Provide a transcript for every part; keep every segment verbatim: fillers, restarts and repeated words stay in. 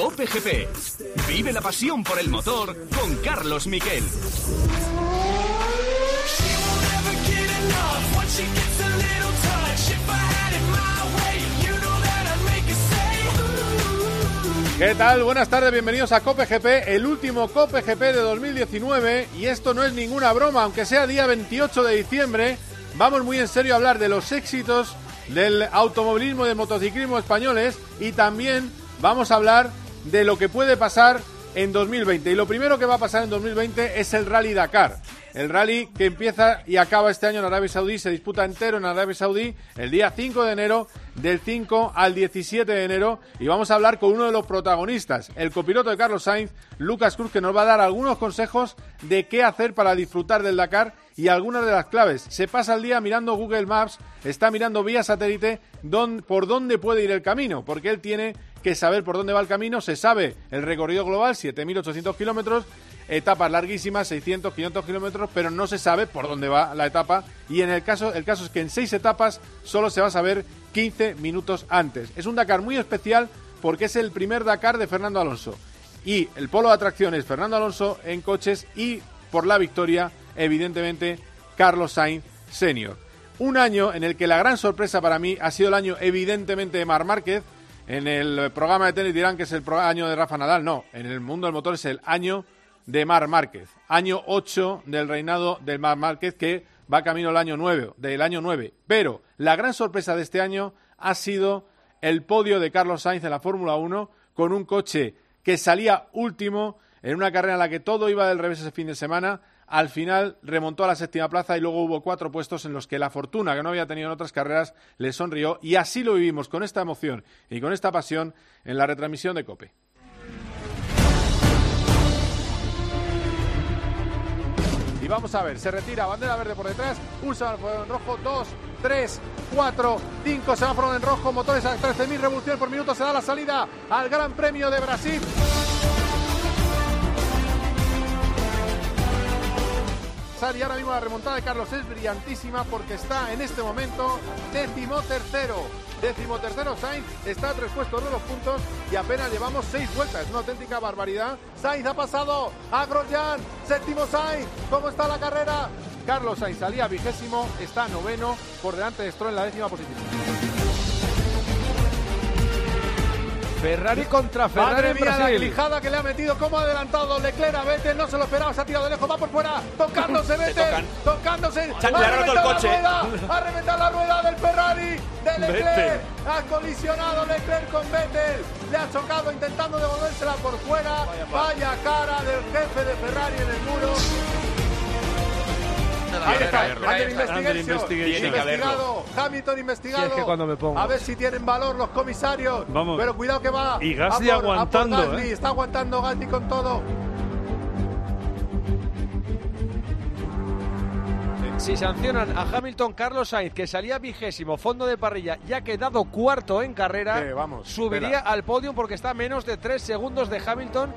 COPE G P. Vive la pasión por el motor con Carlos Miquel. ¿Qué tal? Buenas tardes, bienvenidos a COPE G P, el último COPE G P de dos mil diecinueve, y esto no es ninguna broma, aunque sea día veintiocho de diciembre, vamos muy en serio a hablar de los éxitos del automovilismo y del motociclismo españoles, y también vamos a hablar de lo que puede pasar en dos mil veinte. Y lo primero que va a pasar en dos mil veinte es el Rally Dakar. El rally que empieza y acaba este año en Arabia Saudí, se disputa entero en Arabia Saudí el día cinco de enero, del cinco al diecisiete de enero, y vamos a hablar con uno de los protagonistas, el copiloto de Carlos Sainz, Lucas Cruz, que nos va a dar algunos consejos de qué hacer para disfrutar del Dakar y algunas de las claves. Se pasa el día mirando Google Maps, está mirando vía satélite dónde, por dónde puede ir el camino, porque él tiene que saber por dónde va el camino. Se sabe el recorrido global, siete mil ochocientos kilómetros, etapas larguísimas, seiscientos, quinientos kilómetros, pero no se sabe por dónde va la etapa, y en el caso, el caso es que en seis etapas solo se va a saber quince minutos antes. Es un Dakar muy especial porque es el primer Dakar de Fernando Alonso, y el polo de atracciones Fernando Alonso en coches, y por la victoria, evidentemente, Carlos Sainz senior. Un año en el que la gran sorpresa para mí ha sido el año, evidentemente, de Marc Márquez. En el programa de tenis dirán que es el año de Rafa Nadal. No, en el mundo del motor es el año de Marc Márquez, año ocho del reinado de Marc Márquez, que va camino al año nueve, del año nueve. Pero la gran sorpresa de este año ha sido el podio de Carlos Sainz en la Fórmula uno, con un coche que salía último en una carrera en la que todo iba del revés ese fin de semana. Al final remontó a la séptima plaza y luego hubo cuatro puestos en los que la fortuna, que no había tenido en otras carreras, le sonrió, y así lo vivimos con esta emoción y con esta pasión en la retransmisión de COPE. Y vamos a ver, se retira, bandera verde por detrás, un semáforo en rojo, dos, tres, cuatro, cinco semáforos en rojo, motores a trece mil revoluciones por minuto, se da la salida al Gran Premio de Brasil. Y ahora mismo la remontada de Carlos es brillantísima, porque está en este momento décimo tercero. Décimo tercero Sainz, está a tres puestos de los puntos y apenas llevamos seis vueltas. Es una auténtica barbaridad. Sainz ha pasado a Grosjean, séptimo Sainz. ¿Cómo está la carrera? Carlos Sainz salía vigésimo, está noveno, por delante de Stroll en la décima posición. Ferrari contra Ferrari. Madre en mía, Brasil. la clijada que le ha metido, cómo ha adelantado Leclerc a Vettel, no se lo esperaba, se ha tirado de lejos, va por fuera, tocándose Vettel, tocándose, Se ha aclarado el coche. Rueda, ha reventado la rueda del Ferrari, de Leclerc, Vettel. Ha colisionado Leclerc con Vettel, le ha chocado intentando devolvérsela por fuera, vaya, vaya cara del jefe de Ferrari en el muro. Ahí está, Under Investigation, investigado, Hamilton investigado. Si es que cuando me pongo. A ver si tienen valor los comisarios. Vamos. Pero cuidado que va. Y Gasly a por, aguantando, a por Gasly. ¿eh? Está aguantando Gasly con todo. Si sancionan a Hamilton, Carlos Sainz, que salía vigésimo, fondo de parrilla, y ha quedado cuarto en carrera, eh, vamos, subiría espera. al podio porque está a menos de tres segundos de Hamilton.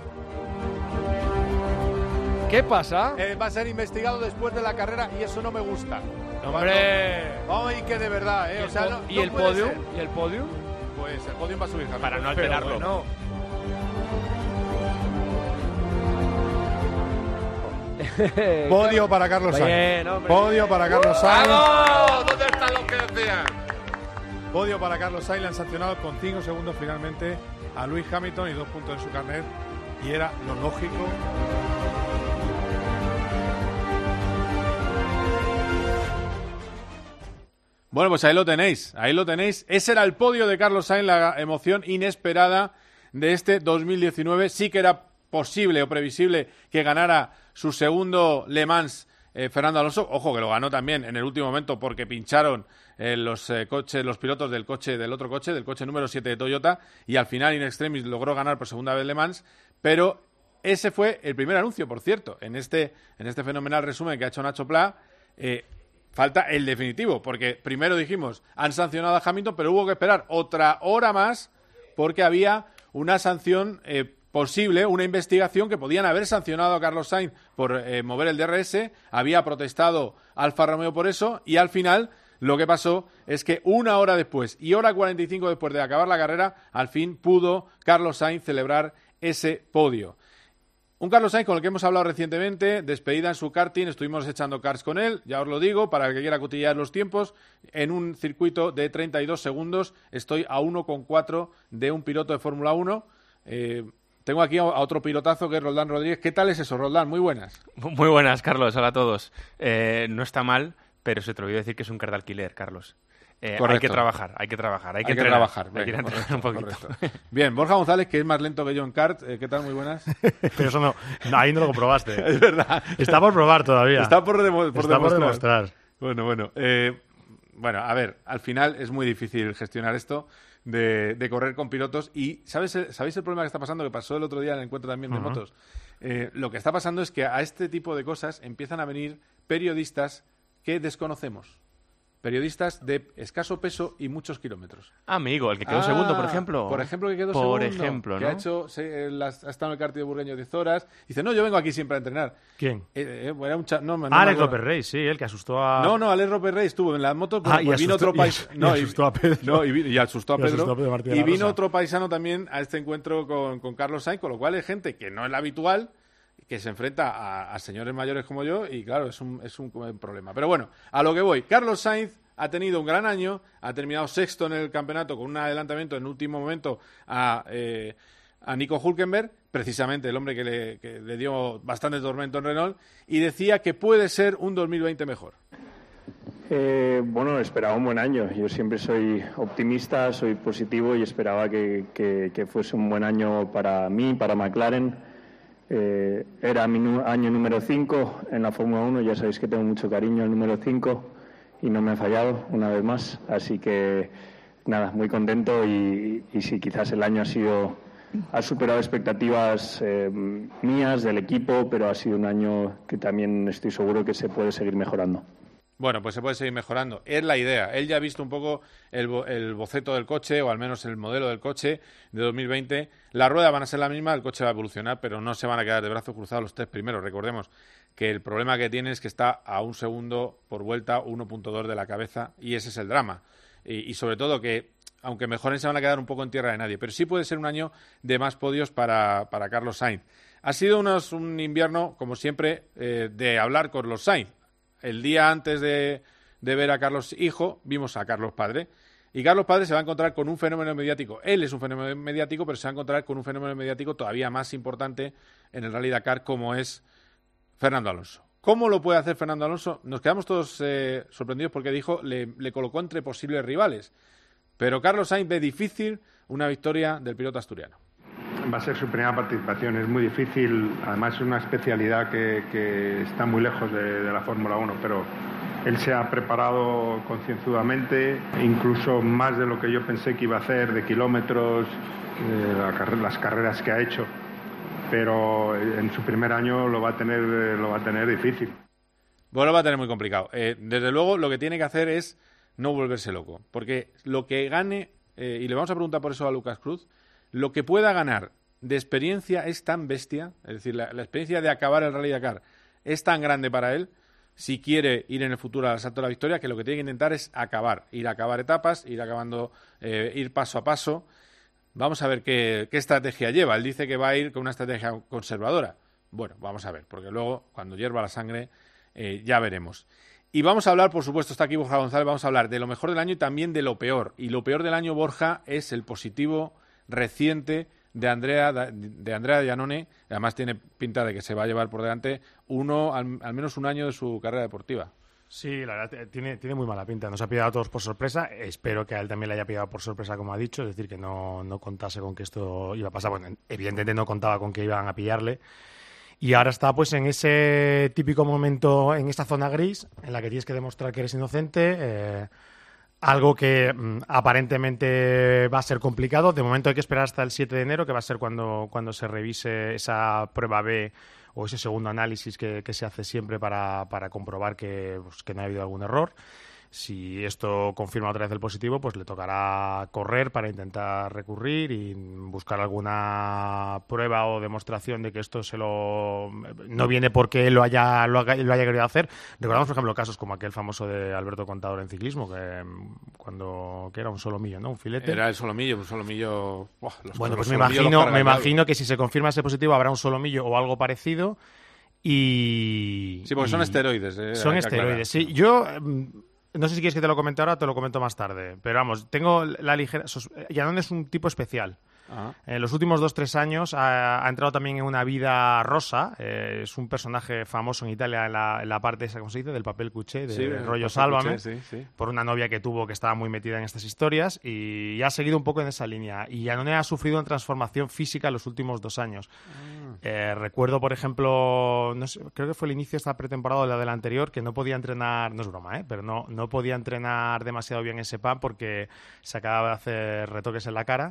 ¿Qué pasa? Eh, va a ser investigado después de la carrera y eso no me gusta. ¡Hombre! Cuando... ¡Ay, que de verdad! Eh. ¿Y, o sea, el, no, ¿y no el puede podio? ser. ¿Y el podio? Pues el podio va a subir Hamilton. Para no alterarlo. Bueno. Podio para Carlos Sainz. Bien, hombre, Podio bien. para Carlos Sainz. ¡Vamos! ¿Dónde están los que decían? Podio para Carlos Sainz. Le han sancionado con cinco segundos finalmente a Lewis Hamilton y dos puntos en su carnet. Y era lo lógico. Bueno, pues ahí lo tenéis, ahí lo tenéis. Ese era el podio de Carlos Sainz, la emoción inesperada de este dos mil diecinueve. Sí que era posible o previsible que ganara su segundo Le Mans eh, Fernando Alonso. Ojo, que lo ganó también en el último momento porque pincharon eh, los eh, coches, los pilotos del coche, del otro coche, del coche número siete de Toyota, y al final in extremis logró ganar por segunda vez Le Mans, pero ese fue el primer anuncio, por cierto, en este, en este fenomenal resumen que ha hecho Nacho Pla. Eh, Falta el definitivo, porque primero dijimos, han sancionado a Hamilton, pero hubo que esperar otra hora más porque había una sanción eh, posible, una investigación que podían haber sancionado a Carlos Sainz por eh, mover el D R S, había protestado Alfa Romeo por eso, y al final Lo que pasó es que una hora después y hora cuarenta y cinco después de acabar la carrera, al fin pudo Carlos Sainz celebrar ese podio. Un Carlos Sainz con el que hemos hablado recientemente, despedida en su karting, estuvimos echando karts con él, ya os lo digo, para el que quiera cotillear los tiempos, en un circuito de treinta y dos segundos, estoy a uno coma cuatro de un piloto de Fórmula uno. Eh, tengo aquí a otro pilotazo que es Roldán Rodríguez. ¿Qué tal es eso, Roldán? Muy buenas. Muy buenas, Carlos. Hola a todos. Eh, no está mal, pero se te olvidó decir que es un car de alquiler, Carlos. Eh, hay que trabajar, hay que trabajar, hay que, hay que entrenar, trabajar. Hay que Venga, entrenar correcto, un poquito. Correcto. Bien, Borja González, que es más lento que yo en kart. Eh, ¿Qué tal? Muy buenas. Pero eso no, no, ahí no lo comprobaste. Es verdad. Está por probar todavía. Está por, demo, por Está demostrar. por demostrar. Bueno, bueno. Eh, bueno, a ver, al final es muy difícil gestionar esto de, de correr con pilotos. Y ¿sabes el, ¿sabéis el problema que está pasando? Que pasó el otro día en el encuentro también de uh-huh. motos. Eh, lo que está pasando es que a este tipo de cosas empiezan a venir periodistas que desconocemos. Periodistas de escaso peso y muchos kilómetros. Amigo, el que quedó ah, segundo, por ejemplo. Por ejemplo, que quedó por segundo. ejemplo, ¿no? Que ha, hecho, se, las, ha estado en el karting de Burgueño diez horas. Dice, no, yo vengo aquí siempre a entrenar. ¿Quién? Eh, eh, era un cha- no, no, ah, Alex Roper Rey, sí, el que asustó a... No, no, Alex Roper Rey estuvo en la moto. Ah, pues y vino asustó, otro país... y, no, y asustó a Pedro. No, y, y asustó a y Pedro. Asustó a Pedro Martínez y de la vino Rosa. otro paisano también a este encuentro con, con Carlos Sainz, con lo cual es gente que no es la habitual, que se enfrenta a, a señores mayores como yo, y claro, es un, es un problema. Pero bueno, a lo que voy. Carlos Sainz ha tenido un gran año, ha terminado sexto en el campeonato con un adelantamiento en último momento a, eh, a Nico Hülkenberg, precisamente el hombre que le, que le dio bastante tormento en Renault, y decía que puede ser un dos mil veinte mejor. Eh, bueno, esperaba un buen año. Yo siempre soy optimista, soy positivo y esperaba que, que, que fuese un buen año para mí, para McLaren. Eh, era mi nu- año número cinco en la Fórmula uno, ya sabéis que tengo mucho cariño al número cinco. Y no me ha fallado una vez más, así que nada, muy contento y, y sí, quizás el año ha sido ha superado expectativas eh, mías, del equipo, pero ha sido un año que también estoy seguro que se puede seguir mejorando. Bueno, pues se puede seguir mejorando. Es la idea. Él ya ha visto un poco el, bo- el boceto del coche, o al menos el modelo del coche de dos mil veinte. Las ruedas van a ser la misma, el coche va a evolucionar, pero no se van a quedar de brazos cruzados los tres primeros. Recordemos que el problema que tiene es que está a un segundo por vuelta, uno punto dos de la cabeza, y ese es el drama. Y, y sobre todo que, aunque mejoren, se van a quedar un poco en tierra de nadie. Pero sí puede ser un año de más podios para, para Carlos Sainz. Ha sido unos, un invierno, como siempre, eh, de hablar con los Sainz. El día antes de, de ver a Carlos hijo, vimos a Carlos padre. Y Carlos padre se va a encontrar con un fenómeno mediático. Él es un fenómeno mediático, pero se va a encontrar con un fenómeno mediático todavía más importante en el Rally Dakar, como es Fernando Alonso. ¿Cómo lo puede hacer Fernando Alonso? Nos quedamos todos eh, sorprendidos porque dijo, le, le colocó entre posibles rivales. Pero Carlos Sainz ve difícil una victoria del piloto asturiano. Va a ser su primera participación, es muy difícil, además es una especialidad que, que está muy lejos de, de la Fórmula uno, pero él se ha preparado concienzudamente, incluso más de lo que yo pensé que iba a hacer, de kilómetros, de la carre- las carreras que ha hecho, pero en su primer año lo va a tener, lo va a tener difícil. Bueno, lo va a tener muy complicado. Eh, desde luego, lo que tiene que hacer es no volverse loco, porque lo que gane, eh, y le vamos a preguntar por eso a Lucas Cruz, lo que pueda ganar de experiencia es tan bestia, es decir, la, la experiencia de acabar el Rally Dakar es tan grande para él, si quiere ir en el futuro al salto de la victoria, que lo que tiene que intentar es acabar, ir a acabar etapas, ir acabando, eh, ir paso a paso. Vamos a ver qué, qué estrategia lleva. Él dice que va a ir con una estrategia conservadora. Bueno, vamos a ver, porque luego, cuando hierva la sangre, eh, ya veremos. Y vamos a hablar, por supuesto, está aquí Borja González, vamos a hablar de lo mejor del año y también de lo peor. Y lo peor del año, Borja, es el positivo reciente de Andrea de Andrea Iannone. Además tiene pinta de que se va a llevar por delante uno al, al menos un año de su carrera deportiva. Sí, la verdad, tiene, tiene muy mala pinta. Nos ha pillado a todos por sorpresa. Espero que a él también le haya pillado por sorpresa, como ha dicho. Es decir, que no, no contase con que esto iba a pasar. Bueno, evidentemente no contaba con que iban a pillarle. Y ahora está pues en ese típico momento, en esta zona gris, en la que tienes que demostrar que eres inocente. Eh, algo que mm, aparentemente va a ser complicado. De momento hay que esperar hasta el siete de enero, que va a ser cuando, cuando se revise esa prueba B o ese segundo análisis que, que se hace siempre para, para comprobar que, pues, que no ha habido algún error. Si esto confirma otra vez el positivo, pues le tocará correr para intentar recurrir y buscar alguna prueba o demostración de que esto se lo no viene porque él lo haya, lo haya, lo haya querido hacer. Recordamos, por ejemplo, casos como aquel famoso de Alberto Contador en ciclismo, que cuando que era un solomillo, ¿no? Un filete. Era el solomillo, un solomillo... Buah, los, bueno, pues los me imagino, me imagino que si se confirma ese positivo habrá un solomillo o algo parecido y... Sí, porque y son esteroides. Eh, son esteroides, sí. Yo... No sé si quieres que te lo comente ahora o te lo comento más tarde, pero vamos, tengo la ligera... Iannone es un tipo especial. Ajá. En los últimos dos tres años ha, ha entrado también en una vida rosa. Eh, es un personaje famoso en Italia en la, en la parte esa, ¿cómo se dice? Del papel cuché, de, sí, de rollo Sálvame, cuché, sí, sí. Por una novia que tuvo que estaba muy metida en estas historias y, y ha seguido un poco en esa línea. Y Iannone ha sufrido una transformación física en los últimos dos años. Ah. Eh, recuerdo, por ejemplo, no sé, creo que fue el inicio de esta pretemporada o la del anterior, que no podía entrenar, no es broma, ¿eh? pero no, no podía entrenar demasiado bien en Sepang porque se acababa de hacer retoques en la cara.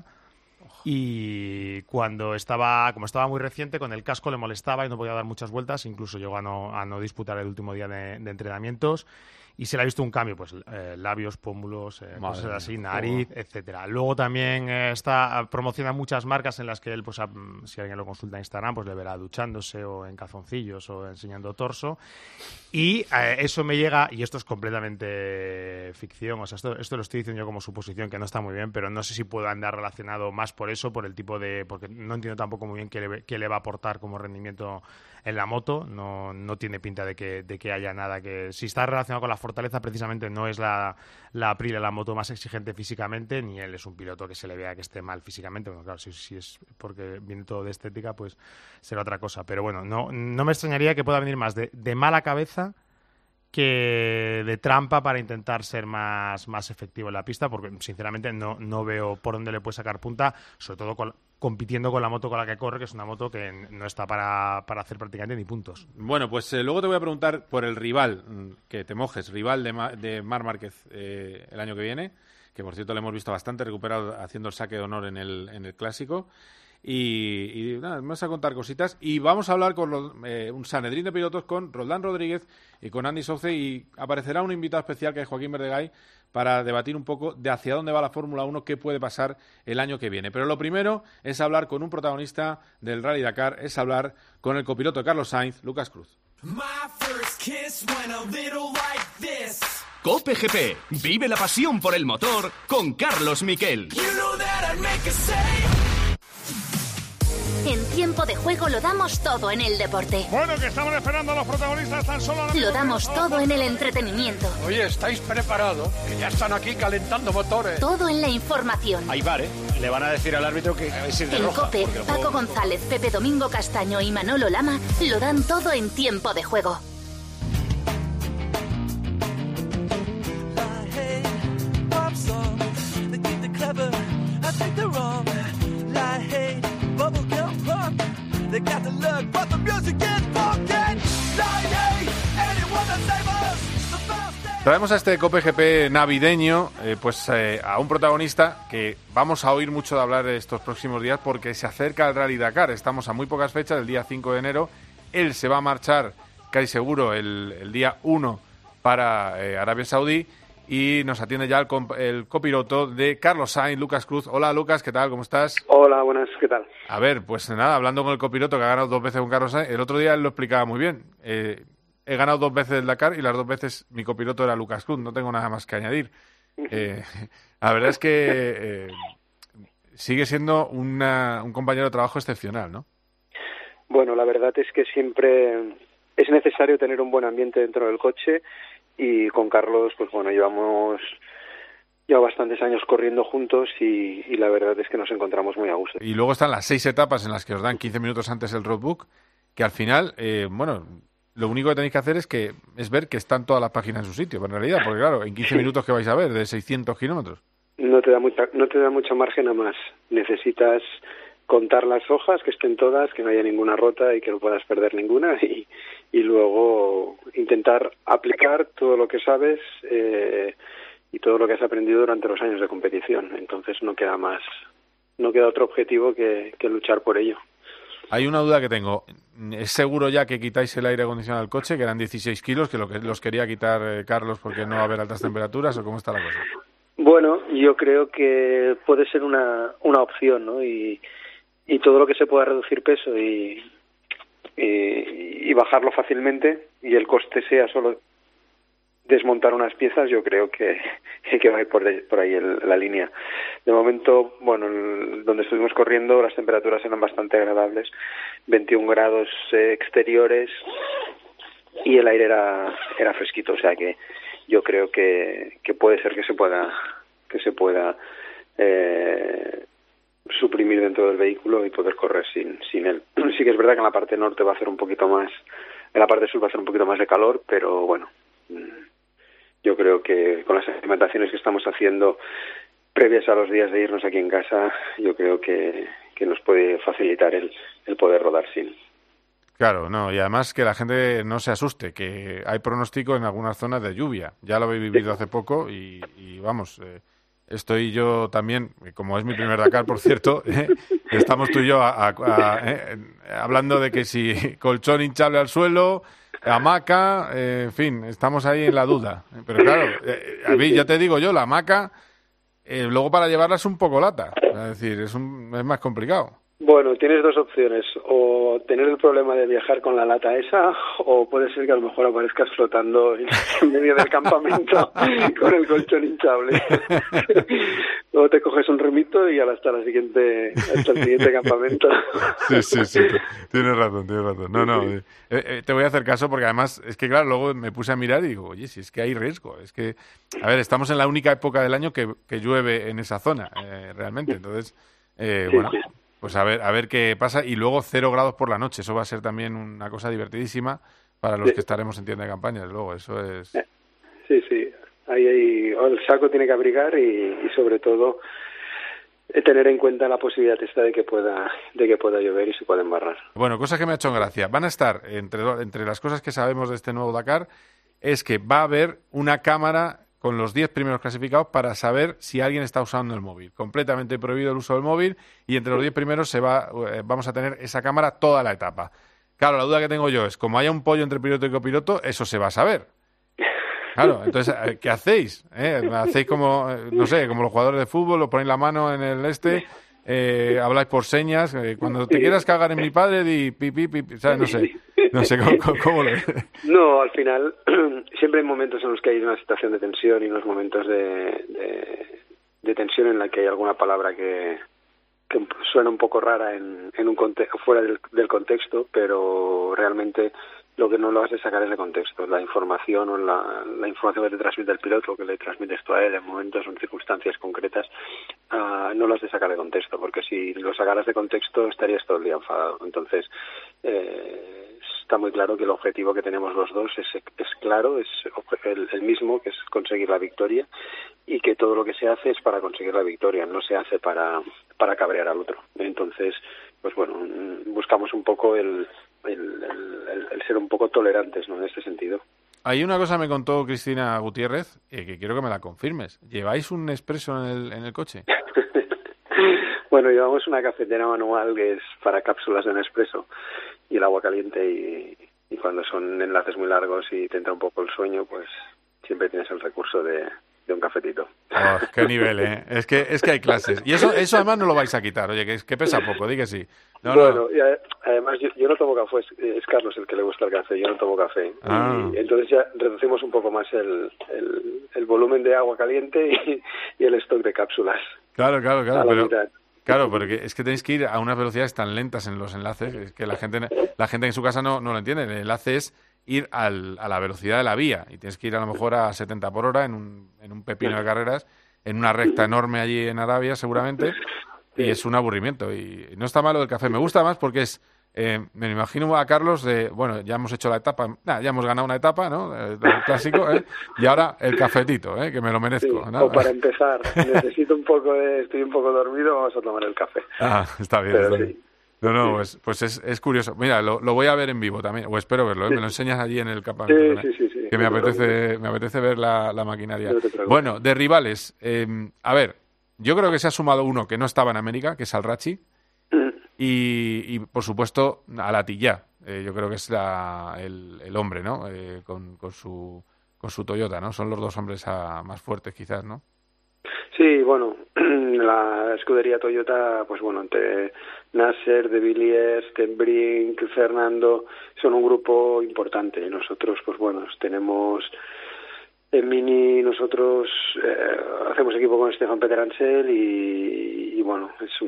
Y cuando estaba, como estaba muy reciente, con el casco le molestaba y no podía dar muchas vueltas, incluso llegó a no, a no disputar el último día de, de entrenamientos y se le ha visto un cambio, pues eh, labios, pómulos, eh, cosas así, nariz, oh. etcétera. Luego también eh, está promociona muchas marcas en las que él, pues a, si alguien lo consulta en Instagram, pues le verá duchándose o en calzoncillos o enseñando torso. Y eh, eso me llega, y esto es completamente ficción, o sea, esto, esto lo estoy diciendo yo como suposición, que no está muy bien, pero no sé si puedo andar relacionado más por eso, por el tipo de... porque no entiendo tampoco muy bien qué le, qué le va a aportar como rendimiento en la moto, no, no tiene pinta de que, de que haya nada que... Si está relacionado con la fortaleza, precisamente no es la, la Aprilia la moto más exigente físicamente, ni él es un piloto que se le vea que esté mal físicamente. Bueno, claro, si, si es porque viene todo de estética, pues será otra cosa. Pero bueno, no, no me extrañaría que pueda venir más de, de mala cabeza que de trampa para intentar ser más, más efectivo en la pista, porque sinceramente no, no veo por dónde le puede sacar punta, sobre todo con, compitiendo con la moto con la que corre, que es una moto que no está para, para hacer prácticamente ni puntos. Bueno, pues eh, luego te voy a preguntar por el rival, que te mojes, rival de, Ma- de Marc Márquez eh, el año que viene, que por cierto le hemos visto bastante recuperado haciendo el saque de honor en el, en el Clásico. Y, y nada, vamos a contar cositas y vamos a hablar con los, eh, un Sanedrín de pilotos con Roldán Rodríguez y con Andy Soucek, y aparecerá un invitado especial que es Joaquín Verdegay para debatir un poco de hacia dónde va la Fórmula uno, qué puede pasar el año que viene. Pero lo primero es hablar con un protagonista del Rally Dakar, es hablar con el copiloto de Carlos Sainz, Lucas Cruz. Cope G P, vive la pasión por el motor con Carlos Miquel. En tiempo de juego lo damos todo en el deporte. Bueno, que estamos esperando a los protagonistas tan solo... Lo damos todo en el entretenimiento. Oye, ¿estáis preparados? Que ya están aquí calentando motores. Todo en la información. Hay bar, ¿eh? Le van a decir al árbitro que es ir de en roja. Cope, Paco González, Pepe Domingo Castaño y Manolo Lama lo dan todo en tiempo de juego. Traemos a este Cope G P navideño eh, pues eh, a un protagonista que vamos a oír mucho de hablar estos próximos días porque se acerca el Rally Dakar. Estamos a muy pocas fechas, el día cinco de enero. Él se va a marchar, casi seguro, el, el día uno para eh, Arabia Saudí, y nos atiende ya el, el copiloto de Carlos Sainz, Lucas Cruz. Hola Lucas, ¿qué tal? ¿Cómo estás? Hola, buenas, ¿qué tal? A ver, pues nada, hablando con el copiloto que ha ganado dos veces con Carlos Sainz, el otro día él lo explicaba muy bien. Eh, he ganado dos veces el Dakar y las dos veces mi copiloto era Lucas Cruz, no tengo nada más que añadir. Eh, la verdad es que eh, sigue siendo una, un compañero de trabajo excepcional, ¿no? Bueno, la verdad es que siempre es necesario tener un buen ambiente dentro del coche, y con Carlos, pues bueno, llevamos ya bastantes años corriendo juntos y, y la verdad es que nos encontramos muy a gusto. Y luego están las seis etapas en las que os dan quince minutos antes el roadbook, que al final, eh, bueno, lo único que tenéis que hacer es que es ver que están todas las páginas en su sitio, en realidad, porque claro, en quince minutos que vais a ver, de seiscientos kilómetros. No te da mucha, no te da mucho margen a más. Necesitas contar las hojas, que estén todas, que no haya ninguna rota y que no puedas perder ninguna, y, y luego intentar aplicar todo lo que sabes eh, y todo lo que has aprendido durante los años de competición. Entonces no queda más, no queda otro objetivo que, que luchar por ello. hay una duda que tengo. ¿Es seguro ya que quitáis el aire acondicionado del coche, que eran dieciséis kilos, que, lo que los quería quitar eh, Carlos porque no va a haber altas temperaturas, o cómo está la cosa? Bueno, yo creo que puede ser una, una opción, ¿no? Y, y todo lo que se pueda reducir peso y, y, y bajarlo fácilmente y el coste sea solo desmontar unas piezas, yo creo que, que va a ir por, de, por ahí el, la línea. De momento, bueno, el, donde estuvimos corriendo las temperaturas eran bastante agradables, veintiún grados eh, exteriores y el aire era, era fresquito, o sea que yo creo que, que puede ser que se pueda que se pueda eh, suprimir dentro del vehículo y poder correr sin, sin él. Sí que es verdad que en la parte norte va a hacer un poquito más, en la parte sur va a hacer un poquito más de calor, pero bueno, yo creo que con las alimentaciones que estamos haciendo previas a los días de irnos aquí en casa, yo creo que, que nos puede facilitar el, el poder rodar sin. Claro, no, y además que la gente no se asuste, que hay pronóstico en algunas zonas de lluvia. Ya lo habéis vivido hace poco y, y vamos, eh, estoy yo también, como es mi primer Dakar, por cierto, eh, estamos tú y yo a, a, a, eh, hablando de que si colchón hinchable al suelo, hamaca, eh, en fin, estamos ahí en la duda. Pero claro, eh, a mí ya te digo yo, la hamaca, eh, luego para llevarla es un poco lata, es decir, es, un, es más complicado. Bueno, tienes dos opciones, o tener el problema de viajar con la lata esa, o puede ser que a lo mejor aparezcas flotando en medio del campamento con el colchón hinchable. Luego te coges un remito y hasta la siguiente, hasta el siguiente campamento. Sí, sí, sí, tienes razón, tienes razón. No, no, eh, eh, te voy a hacer caso porque además es que claro, luego me puse a mirar y digo, oye, si es que hay riesgo, es que, a ver, estamos en la única época del año que, que llueve en esa zona, eh, realmente, entonces, eh, bueno... Pues a ver, a ver qué pasa. Y luego cero grados por la noche. Eso va a ser también una cosa divertidísima para los sí. que estaremos en tienda de campaña. Luego, eso es... Sí, sí. Ahí, ahí el saco tiene que abrigar y, y sobre todo tener en cuenta la posibilidad esta de que pueda de que pueda llover y se pueda embarrar. Bueno, cosa que me ha hecho gracia. Van a estar, entre, entre las cosas que sabemos de este nuevo Dakar, es que va a haber una cámara con los diez primeros clasificados para saber si alguien está usando el móvil. Completamente prohibido el uso del móvil y entre los diez primeros se va, eh, vamos a tener esa cámara toda la etapa. Claro, la duda que tengo yo es, como haya un pollo entre piloto y copiloto, eso se va a saber. Claro, entonces, ¿qué hacéis? ¿Eh? ¿Hacéis como, no sé, como los jugadores de fútbol, os ponéis la mano en el este, eh, habláis por señas, eh, cuando te quieras cagar en mi padre, di pipi, pipi, ¿sabes? No sé. No sé cómo, cómo, cómo lo ves. No, al final siempre hay momentos en los que hay una situación de tensión y unos momentos de, de, de tensión en la que hay alguna palabra que, que suena un poco rara en, en un conte- fuera del, del contexto, pero realmente lo que no lo vas a sacar es de contexto. La información o la, la información que te transmite el piloto, que le transmites tú a él en momentos o en circunstancias concretas, uh, no lo has de sacar de contexto, porque si lo sacaras de contexto estarías todo el día enfadado. Entonces, eh, está muy claro que el objetivo que tenemos los dos es, es claro, es el, el mismo, que es conseguir la victoria, y que todo lo que se hace es para conseguir la victoria, no se hace para, para cabrear al otro. Entonces, pues bueno, buscamos un poco el, el, el, el ser un poco tolerantes, ¿no?, en este sentido. Hay una cosa me contó Cristina Gutiérrez, eh, que quiero que me la confirmes. ¿Lleváis un Nespresso en el, en el coche? Bueno, llevamos una cafetera manual que es para cápsulas de Nespresso y el agua caliente, y, y cuando son enlaces muy largos y te entra un poco el sueño, pues siempre tienes el recurso de, de un cafetito. Oh, qué nivel, ¿eh? Es que, es que hay clases. Y eso eso además no lo vais a quitar, oye, que, que pesa poco, di que sí. No, bueno, no. Y además yo, yo no tomo café, es, es Carlos el que le gusta el café, yo no tomo café. Ah. Y entonces ya reducimos un poco más el, el, el volumen de agua caliente y, y el stock de cápsulas. Claro, claro, claro. A la pero... mitad. Claro, porque es que tenéis que ir a unas velocidades tan lentas en los enlaces, es que la gente la gente en su casa no, no lo entiende. El enlace es ir al, a la velocidad de la vía y tienes que ir a lo mejor a setenta por hora en un, en un pepino de carreras, en una recta enorme allí en Arabia seguramente, y es un aburrimiento. Y no está malo el café, me gusta más porque es... Eh, me imagino a Carlos de, bueno, ya hemos hecho la etapa, nah, ya hemos ganado una etapa, ¿no? El, el clásico, ¿eh? Y ahora el cafetito, ¿eh? Que me lo merezco. Sí, ¿no? O para empezar, necesito un poco de, estoy un poco dormido, vamos a tomar el café. Ah, está bien. Pero Está sí. bien. No, no, pues, pues es, es curioso. Mira, lo, lo voy a ver en vivo también, o espero verlo, ¿eh? Me lo enseñas allí en el campamento. Sí, sí, sí, sí. Que me apetece, me apetece ver la, la maquinaria. Bueno, de rivales, eh, a ver, yo creo que se ha sumado uno que no estaba en América, que es Al-Rachi. y, y por supuesto, Alatilla. Eh, yo creo que es la, el, el hombre, ¿no? Eh, con, con, su, con su Toyota, ¿no? Son los dos hombres a, más fuertes, quizás, ¿no? Sí, bueno, la escudería Toyota, pues bueno, entre Nasser, De Villiers, Ten Brink, Fernando, son un grupo importante. Y nosotros, pues bueno, tenemos en Mini, nosotros eh, hacemos equipo con Stefan Peter Ansel y, y bueno, es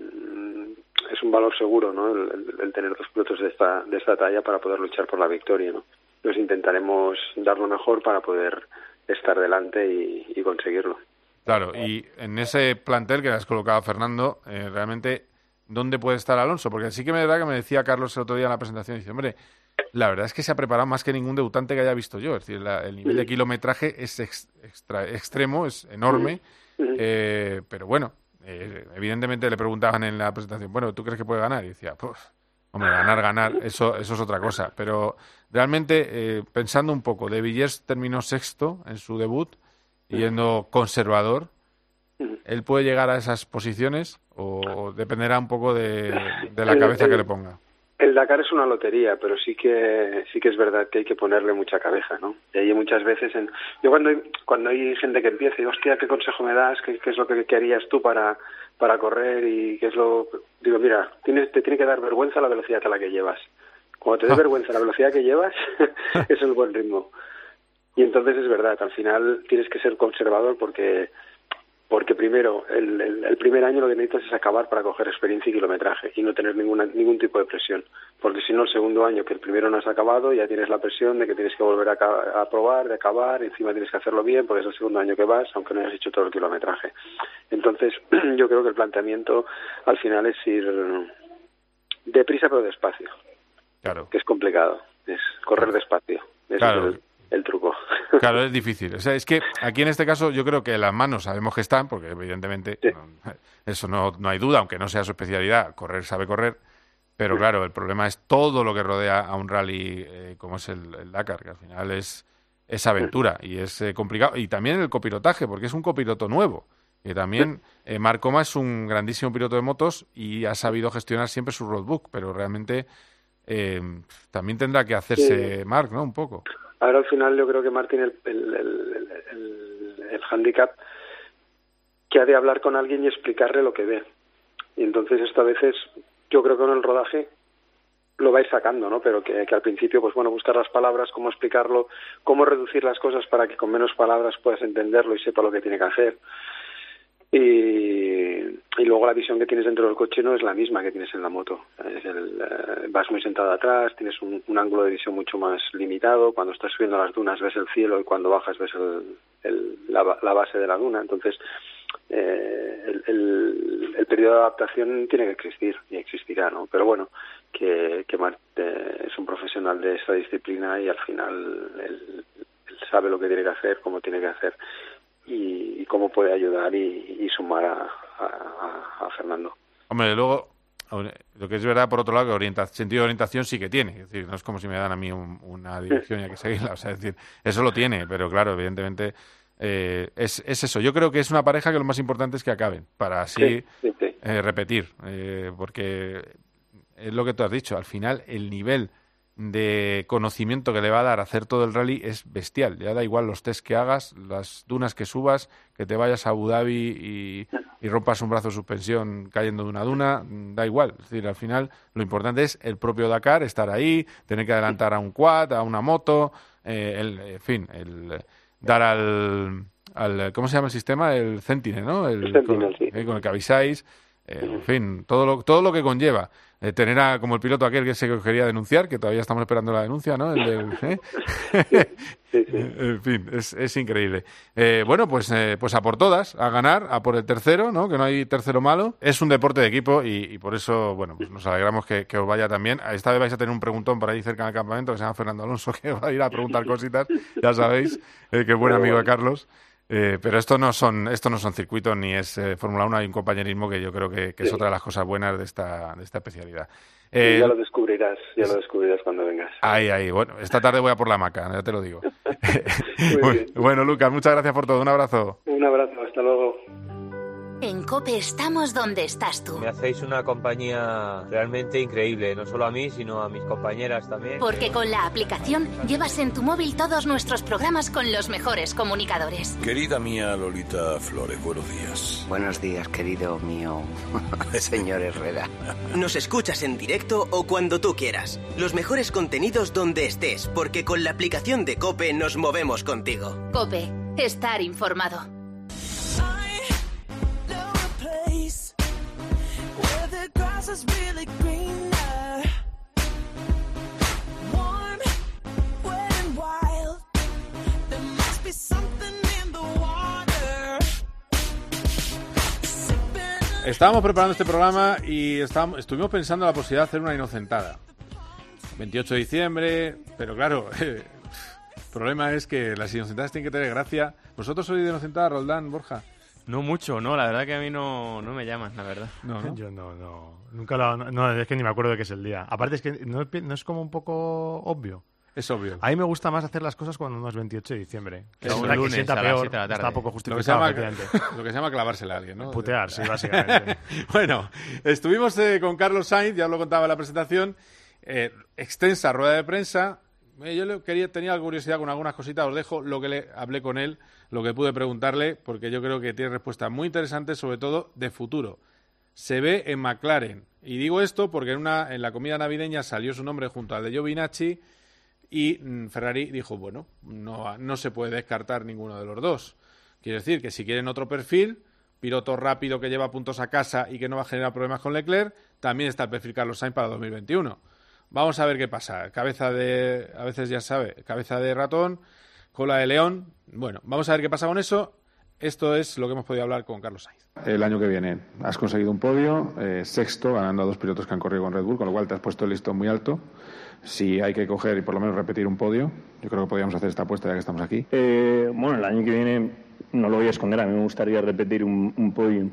un es un valor seguro, ¿no? El, el, el tener dos pilotos de esta de esta talla para poder luchar por la victoria, ¿no? Nos intentaremos dar lo mejor para poder estar delante y, y conseguirlo. Claro, y en ese plantel que has colocado, Fernando, eh, realmente, ¿dónde puede estar Alonso? Porque sí que me da que me decía Carlos el otro día en la presentación, dice, hombre, la verdad es que se ha preparado más que ningún debutante que haya visto yo. Es decir, la, el nivel de kilometraje es ex, extra, extremo, es enorme, eh, pero bueno, eh, evidentemente le preguntaban en la presentación, bueno, ¿tú crees que puede ganar? Y decía, pues, hombre, ganar, ganar, eso, eso es otra cosa. Pero realmente, eh, pensando un poco, De Villiers terminó sexto en su debut, yendo conservador, ¿él puede llegar a esas posiciones o dependerá un poco de, de la cabeza el, el, que le ponga? El Dakar es una lotería, pero sí que sí que es verdad que hay que ponerle mucha cabeza, ¿no? Y ahí muchas veces, en, yo cuando hay, cuando hay gente que empieza y hostia, ¿qué consejo me das? ¿Qué, qué es lo que, que harías tú para para correr? Y qué es lo digo, mira, tienes, te tiene que dar vergüenza la velocidad a la que llevas. Cuando te dé vergüenza la velocidad que llevas, eso es el buen ritmo. Y entonces es verdad, al final tienes que ser conservador porque porque primero, el, el, el primer año lo que necesitas es acabar para coger experiencia y kilometraje y no tener ninguna, ningún tipo de presión. Porque si no, el segundo año, que el primero no has acabado, ya tienes la presión de que tienes que volver a, a probar, de acabar, encima tienes que hacerlo bien porque es el segundo año que vas, aunque no hayas hecho todo el kilometraje. Entonces, yo creo que el planteamiento al final es ir deprisa pero despacio. Claro. Que es complicado, es correr despacio. Ese claro. es el, el truco. Claro, es difícil. O sea, es que aquí en este caso yo creo que las manos sabemos que están, porque evidentemente sí. no, eso no, no hay duda, aunque no sea su especialidad, correr sabe correr, pero sí. claro, el problema es todo lo que rodea a un rally eh, como es el, el Dakar, que al final es, es aventura y es eh, complicado. Y también el copilotaje, porque es un copiloto nuevo. Y también eh, Marc Coma es un grandísimo piloto de motos y ha sabido gestionar siempre su roadbook, pero realmente eh, también tendrá que hacerse sí. Marc, ¿no? Un poco. Ahora al final yo creo que Martín el, el, el, el, el handicap que ha de hablar con alguien y explicarle lo que ve. Y entonces esto a veces yo creo que en el rodaje lo va a ir sacando, ¿no? Pero que, que al principio, pues bueno, buscar las palabras, cómo explicarlo, cómo reducir las cosas para que con menos palabras puedas entenderlo y sepa lo que tiene que hacer. Y, y luego la visión que tienes dentro del coche no es la misma que tienes en la moto. Es el, eh, vas muy sentado atrás, tienes un, un ángulo de visión mucho más limitado. Cuando estás subiendo las dunas ves el cielo y cuando bajas ves el, el, la, la base de la duna. Entonces, eh, el, el, el periodo de adaptación tiene que existir y existirá, ¿no? Pero bueno, que, que Mart eh, es un profesional de esta disciplina y al final él, él sabe lo que tiene que hacer, cómo tiene que hacer. Y, y cómo puede ayudar y, y sumar a, a, a Fernando. Hombre, luego, lo que es verdad, por otro lado, que orienta, sentido de orientación sí que tiene. Es decir, no es como si me dan a mí un, una dirección y hay que seguirla. O sea, es decir, eso lo tiene, pero claro, evidentemente eh, es, es eso. Yo creo que es una pareja que lo más importante es que acaben, para así sí, sí, sí. Eh, repetir. Eh, porque es lo que tú has dicho, al final el nivel de conocimiento que le va a dar hacer todo el rally es bestial. Ya da igual los test que hagas, las dunas que subas, que te vayas a Abu Dhabi y, y rompas un brazo de suspensión cayendo de una duna, da igual. Es decir, al final lo importante es el propio Dakar, estar ahí, tener que adelantar a un quad, a una moto, eh, el, en fin, el dar al, al... ¿Cómo se llama el sistema? El Sentinel, ¿no? El, el Sentinel, con, sí. eh, con el que avisáis. Eh, en fin, todo lo, todo lo que conlleva. Eh, tener a, como el piloto aquel que se quería denunciar, que todavía estamos esperando la denuncia, ¿no? El del, ¿eh? sí, sí. En fin, es, es increíble. Eh, bueno, pues, eh, pues a por todas, a ganar, a por el tercero, ¿no? Que no hay tercero malo. Es un deporte de equipo y, y por eso, bueno, pues nos alegramos que, que os vaya también. Esta vez vais a tener un preguntón por ahí cerca del campamento que se llama Fernando Alonso, que va a ir a preguntar cositas, ya sabéis, eh, que es buen amigo de Carlos. Eh, pero esto no son esto no son circuitos ni es eh, Fórmula uno, hay un compañerismo que yo creo que, que sí. es otra de las cosas buenas de esta de esta especialidad. Eh, ya lo descubrirás, ya es, lo descubrirás cuando vengas. Ahí, ahí, bueno, esta tarde voy a por la hamaca, ya te lo digo. Muy bueno, Lucas, muchas gracias por todo, un abrazo. Un abrazo, hasta luego. En COPE estamos donde estás tú. Me hacéis una compañía realmente increíble, no solo a mí, sino a mis compañeras también. Porque con la aplicación llevas en tu móvil todos nuestros programas con los mejores comunicadores. Querida mía Lolita Flores, buenos días. Buenos días, querido mío, señor Herrera. Nos escuchas en directo o cuando tú quieras. Los mejores contenidos donde estés, porque con la aplicación de COPE nos movemos contigo. COPE, estar informado. Estábamos preparando este programa y estábamos, estuvimos pensando en la posibilidad de hacer una inocentada. veintiocho de diciembre, pero claro, el problema es que las inocentadas tienen que tener gracia. ¿Vosotros sois de inocentada, Roldán, Borja? No mucho, no, la verdad que a mí no, no me llaman, la verdad. No, ¿no? Yo no, no, nunca lo, no, no, es que ni me acuerdo de qué es el día. Aparte es que no, no es como un poco obvio. Es obvio. A mí me gusta más hacer las cosas cuando no es veintiocho de diciembre. Que es un lunes que sienta a peor, las siete de la tarde. Está poco justificado. Lo que se llama, lo que se llama clavársela a alguien, ¿no? Putear, sí, básicamente. Bueno, estuvimos eh, con Carlos Sainz, ya os lo contaba en la presentación, eh, extensa rueda de prensa. Eh, yo le quería, tenía curiosidad con algunas cositas, os dejo lo que le hablé con él, lo que pude preguntarle, porque yo creo que tiene respuestas muy interesantes, sobre todo de futuro. Se ve en McLaren. Y digo esto porque en, una, en la comida navideña salió su nombre junto al de Giovinazzi y mm, Ferrari dijo, bueno, no, no se puede descartar ninguno de los dos. Quiere decir que si quieren otro perfil, piloto rápido que lleva puntos a casa y que no va a generar problemas con Leclerc, también está el perfil Carlos Sainz para dos mil veintiuno. Vamos a ver qué pasa. Cabeza de, a veces ya sabe, cabeza de ratón, cola de león. Bueno, vamos a ver qué pasa con eso. Esto es lo que hemos podido hablar con Carlos Sainz. El año que viene has conseguido un podio, eh, sexto, ganando a dos pilotos que han corrido con Red Bull, con lo cual te has puesto el listón muy alto. Si hay que coger y por lo menos repetir un podio, yo creo que podríamos hacer esta apuesta ya que estamos aquí. Eh, bueno, el año que viene no lo voy a esconder, a mí me gustaría repetir un, un podio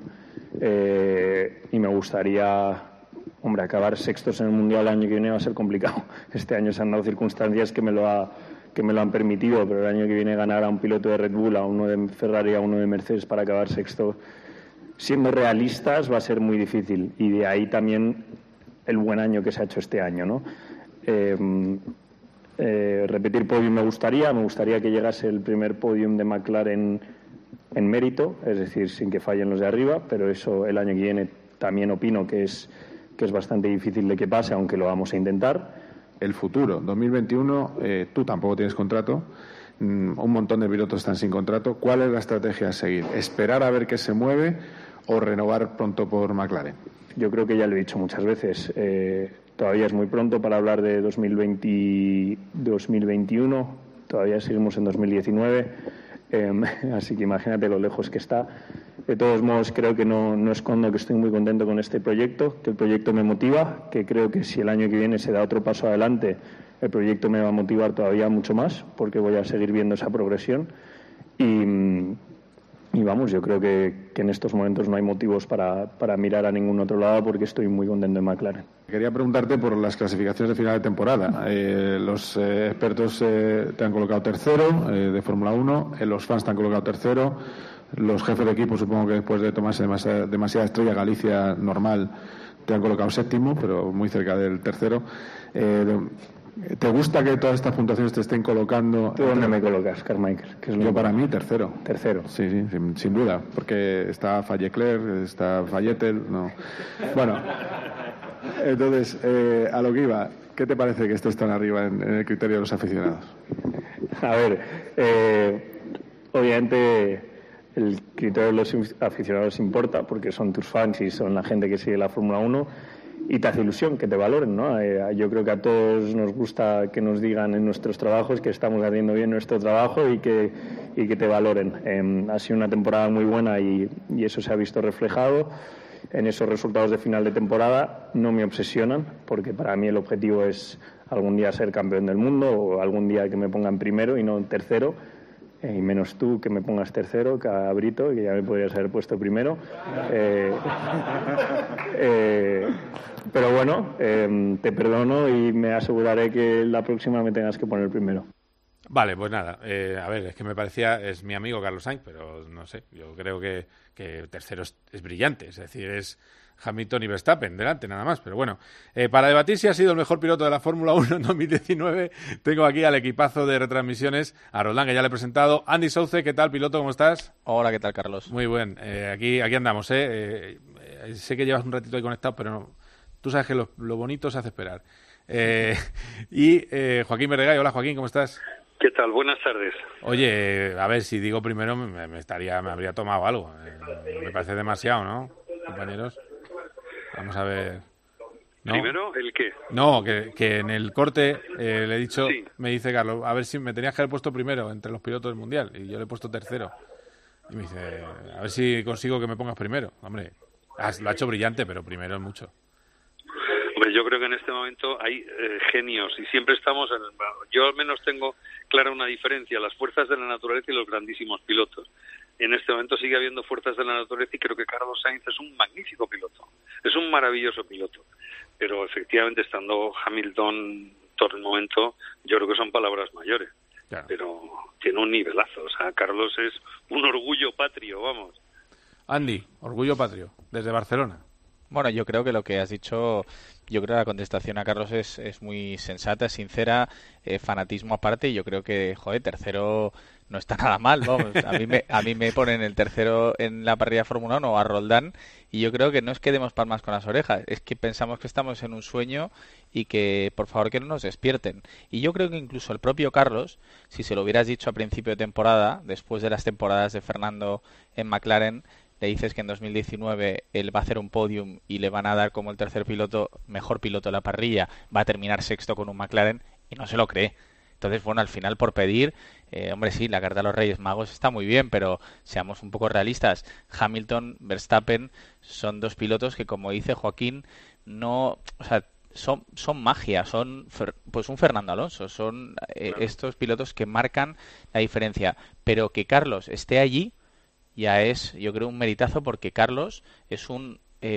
eh, y me gustaría, hombre, acabar sextos en el Mundial el año que viene va a ser complicado. Este año se han dado circunstancias que me lo ha que me lo han permitido, pero el año que viene ganar a un piloto de Red Bull, a uno de Ferrari, a uno de Mercedes para acabar sexto, siendo realistas, va a ser muy difícil. Y de ahí también el buen año que se ha hecho este año, ¿no? Eh, eh, repetir podium me gustaría, me gustaría que llegase el primer podium de McLaren en mérito, es decir, sin que fallen los de arriba, pero eso el año que viene también opino que es, que es bastante difícil de que pase, aunque lo vamos a intentar. El futuro, dos mil veintiuno, eh, tú tampoco tienes contrato, mm, un montón de pilotos están sin contrato. ¿Cuál es la estrategia a seguir? ¿Esperar a ver qué se mueve o renovar pronto por McLaren? Yo creo que ya lo he dicho muchas veces. Eh, todavía es muy pronto para hablar de dos mil veinte, dos mil veintiuno, todavía seguimos en dos mil diecinueve, eh, así que imagínate lo lejos que está. De todos modos, creo que no, no escondo que estoy muy contento con este proyecto, que el proyecto me motiva, que creo que si el año que viene se da otro paso adelante, el proyecto me va a motivar todavía mucho más, porque voy a seguir viendo esa progresión. Y, y vamos, yo creo que, que en estos momentos no hay motivos para, para mirar a ningún otro lado, porque estoy muy contento en McLaren. Quería preguntarte por las clasificaciones de final de temporada. Eh, los eh, expertos eh, te han colocado tercero eh, de Fórmula uno, eh, los fans te han colocado tercero. Los jefes de equipo, supongo que después de tomarse demasiada, demasiada estrella, Galicia normal, te han colocado séptimo, pero muy cerca del tercero. Eh, ¿Te gusta que todas estas puntuaciones te estén colocando? ¿Tú dónde me colocas, Carmichael? Que es Yo para mí, tercero. Tercero. Sí, sí, sin, sin duda, porque está Fallecler, está Fallettel, no. Bueno, entonces, eh, a lo que iba, ¿qué te parece que estés tan arriba en, en el criterio de los aficionados? A ver, eh, obviamente el criterio de los aficionados importa porque son tus fans y son la gente que sigue la Fórmula uno y te hace ilusión que te valoren, ¿no? Eh, yo creo que a todos nos gusta que nos digan en nuestros trabajos que estamos haciendo bien nuestro trabajo y que, y que te valoren. Eh, ha sido una temporada muy buena y, y eso se ha visto reflejado en esos resultados de final de temporada. No me obsesionan porque para mí el objetivo es algún día ser campeón del mundo o algún día que me pongan primero y no tercero. Y menos tú, que me pongas tercero, cabrito, que ya me podrías haber puesto primero. Eh, eh, pero bueno, eh, te perdono y me aseguraré que la próxima me tengas que poner primero. Vale, pues nada, eh, a ver, es que me parecía, es mi amigo Carlos Sainz, pero no sé, yo creo que, que tercero es, es brillante, es decir, es Hamilton y Verstappen delante nada más, pero bueno, eh, para debatir si ha sido el mejor piloto de la Fórmula uno en dos mil diecinueve, tengo aquí al equipazo de retransmisiones, a Roldán, que ya le he presentado. Andy Souce, ¿qué tal, piloto? ¿Cómo estás? Hola, ¿qué tal, Carlos? Muy bien, eh, aquí, aquí andamos, ¿eh? Eh, eh, sé que llevas un ratito ahí conectado, pero no, tú sabes que lo, lo bonito se hace esperar. Eh, y eh, Joaquín Vergay, hola Joaquín, ¿cómo estás? ¿Qué tal? Buenas tardes. Oye, a ver, si digo primero me, me estaría me habría tomado algo. Eh, me parece demasiado, ¿no, compañeros? Vamos a ver. ¿No? ¿Primero el qué? No, que, que en el corte eh, le he dicho, sí. Me dice Carlos, a ver si me tenías que haber puesto primero entre los pilotos del Mundial. Y yo le he puesto tercero. Y me dice, a ver si consigo que me pongas primero. Hombre, has, lo ha hecho brillante, pero primero es mucho. Hombre, yo creo que en este momento hay eh, genios y siempre estamos en el... Yo al menos tengo clara una diferencia, las fuerzas de la naturaleza y los grandísimos pilotos. En este momento sigue habiendo fuerzas de la naturaleza y creo que Carlos Sainz es un magnífico piloto, es un maravilloso piloto. Pero efectivamente, estando Hamilton todo el momento, yo creo que son palabras mayores. Claro. Pero tiene un nivelazo, o sea, Carlos es un orgullo patrio, vamos. Andy, orgullo patrio, desde Barcelona. Bueno, yo creo que lo que has dicho, yo creo que la contestación a Carlos es, es muy sensata, sincera, eh, fanatismo aparte, y yo creo que, joder, tercero no está nada mal, vamos. A mí me, a mí me ponen el tercero en la parrilla Fórmula uno a Roldán, y yo creo que no es que demos palmas con las orejas, es que pensamos que estamos en un sueño y que, por favor, que no nos despierten. Y yo creo que incluso el propio Carlos, si se lo hubieras dicho a principio de temporada, después de las temporadas de Fernando en McLaren, le dices que en dos mil diecinueve él va a hacer un podium y le van a dar como el tercer piloto, mejor piloto de la parrilla, va a terminar sexto con un McLaren y no se lo cree. Entonces, bueno, al final por pedir, eh, hombre, sí, la carta de los Reyes Magos está muy bien, pero seamos un poco realistas. Hamilton, Verstappen son dos pilotos que, como dice Joaquín, no, o sea, son, son magia, son pues un Fernando Alonso, son eh, claro. estos pilotos que marcan la diferencia. Pero que Carlos esté allí ya es, yo creo, un meritazo, porque Carlos es un eh,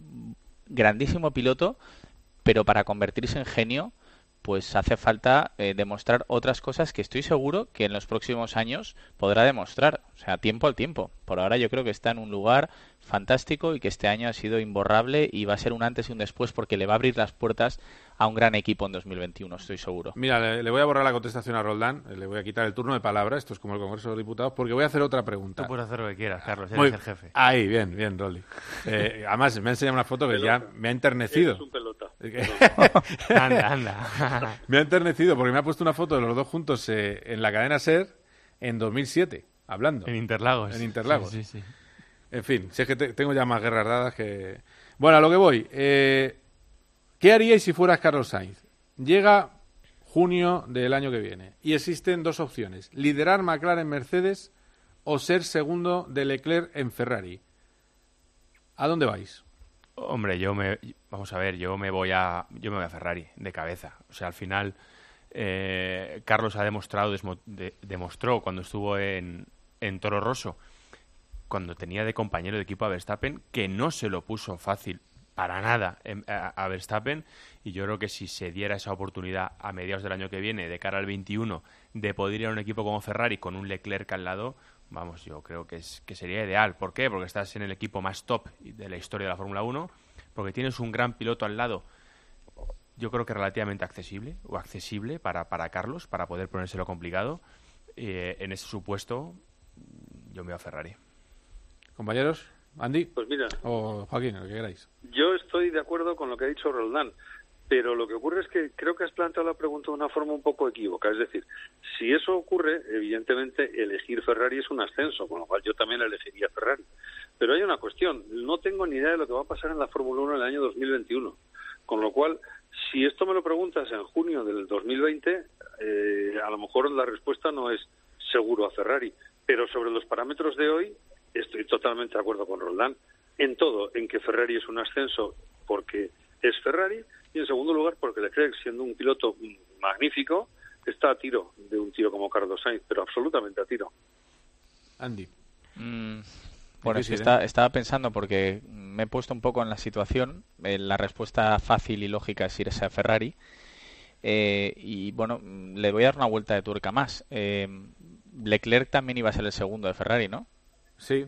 grandísimo piloto, pero para convertirse en genio, pues hace falta eh, demostrar otras cosas que estoy seguro que en los próximos años podrá demostrar, o sea, tiempo al tiempo. Por ahora yo creo que está en un lugar fantástico y que este año ha sido imborrable y va a ser un antes y un después, porque le va a abrir las puertas a un gran equipo en dos mil veintiuno, estoy seguro. Mira, le, le voy a borrar la contestación a Roldán, le voy a quitar el turno de palabra, esto es como el Congreso de los Diputados, porque voy a hacer otra pregunta. Tú puedes hacer lo que quieras, Carlos, eres Muy, el jefe. Ahí, bien, bien, Rolly. Eh, además, me ha enseñado una foto que pelota. Ya me ha enternecido. Es un pelota. anda, anda. Me ha enternecido porque me ha puesto una foto de los dos juntos eh, en la cadena SER en dos mil siete, hablando. En Interlagos. En Interlagos. Sí, sí, sí. En fin, si es que te, tengo ya más guerras dadas que... Bueno, a lo que voy. Eh, ¿Qué haríais si fueras Carlos Sainz? Llega junio del año que viene y existen dos opciones: liderar McLaren Mercedes o ser segundo de Leclerc en Ferrari. ¿A dónde vais? Hombre, yo me... Vamos a ver, yo me voy a... Yo me voy a Ferrari, de cabeza. O sea, al final... Eh, Carlos ha demostrado, desmo, de, demostró cuando estuvo en, en Toro Rosso, cuando tenía de compañero de equipo a Verstappen, que no se lo puso fácil para nada a, a Verstappen, y yo creo que si se diera esa oportunidad a mediados del año que viene, de cara al veintiuno, de poder ir a un equipo como Ferrari con un Leclerc al lado, vamos, yo creo que, es, que sería ideal. ¿Por qué? Porque estás en el equipo más top de la historia de la Fórmula uno, porque tienes un gran piloto al lado, yo creo que relativamente accesible o accesible para, para Carlos, para poder ponérselo complicado. Eh, en ese supuesto, yo me voy a Ferrari. Compañeros, Andy pues mira, o Joaquín, lo que queráis. Yo estoy de acuerdo con lo que ha dicho Roldán, pero lo que ocurre es que creo que has planteado la pregunta de una forma un poco equívoca. Es decir, si eso ocurre, evidentemente elegir Ferrari es un ascenso, con lo cual yo también elegiría Ferrari. Pero hay una cuestión, no tengo ni idea de lo que va a pasar en la Fórmula uno en el año dos mil veintiuno, con lo cual, si esto me lo preguntas en junio del dos mil veinte, eh, a lo mejor la respuesta no es seguro a Ferrari, pero sobre los parámetros de hoy estoy totalmente de acuerdo con Roldán en todo, en que Ferrari es un ascenso porque es Ferrari, y en segundo lugar porque Leclerc, siendo un piloto magnífico, está a tiro de un tío como Carlos Sainz, pero absolutamente a tiro. Andy. Mm. Bueno, es que está, estaba pensando, porque me he pusto un poco en la situación. Eh, la respuesta fácil y lógica es irse a Ferrari. Eh, y bueno, le voy a dar una vuelta de tuerca más. Eh, Leclerc también iba a ser el segundo de Ferrari, ¿no? Sí.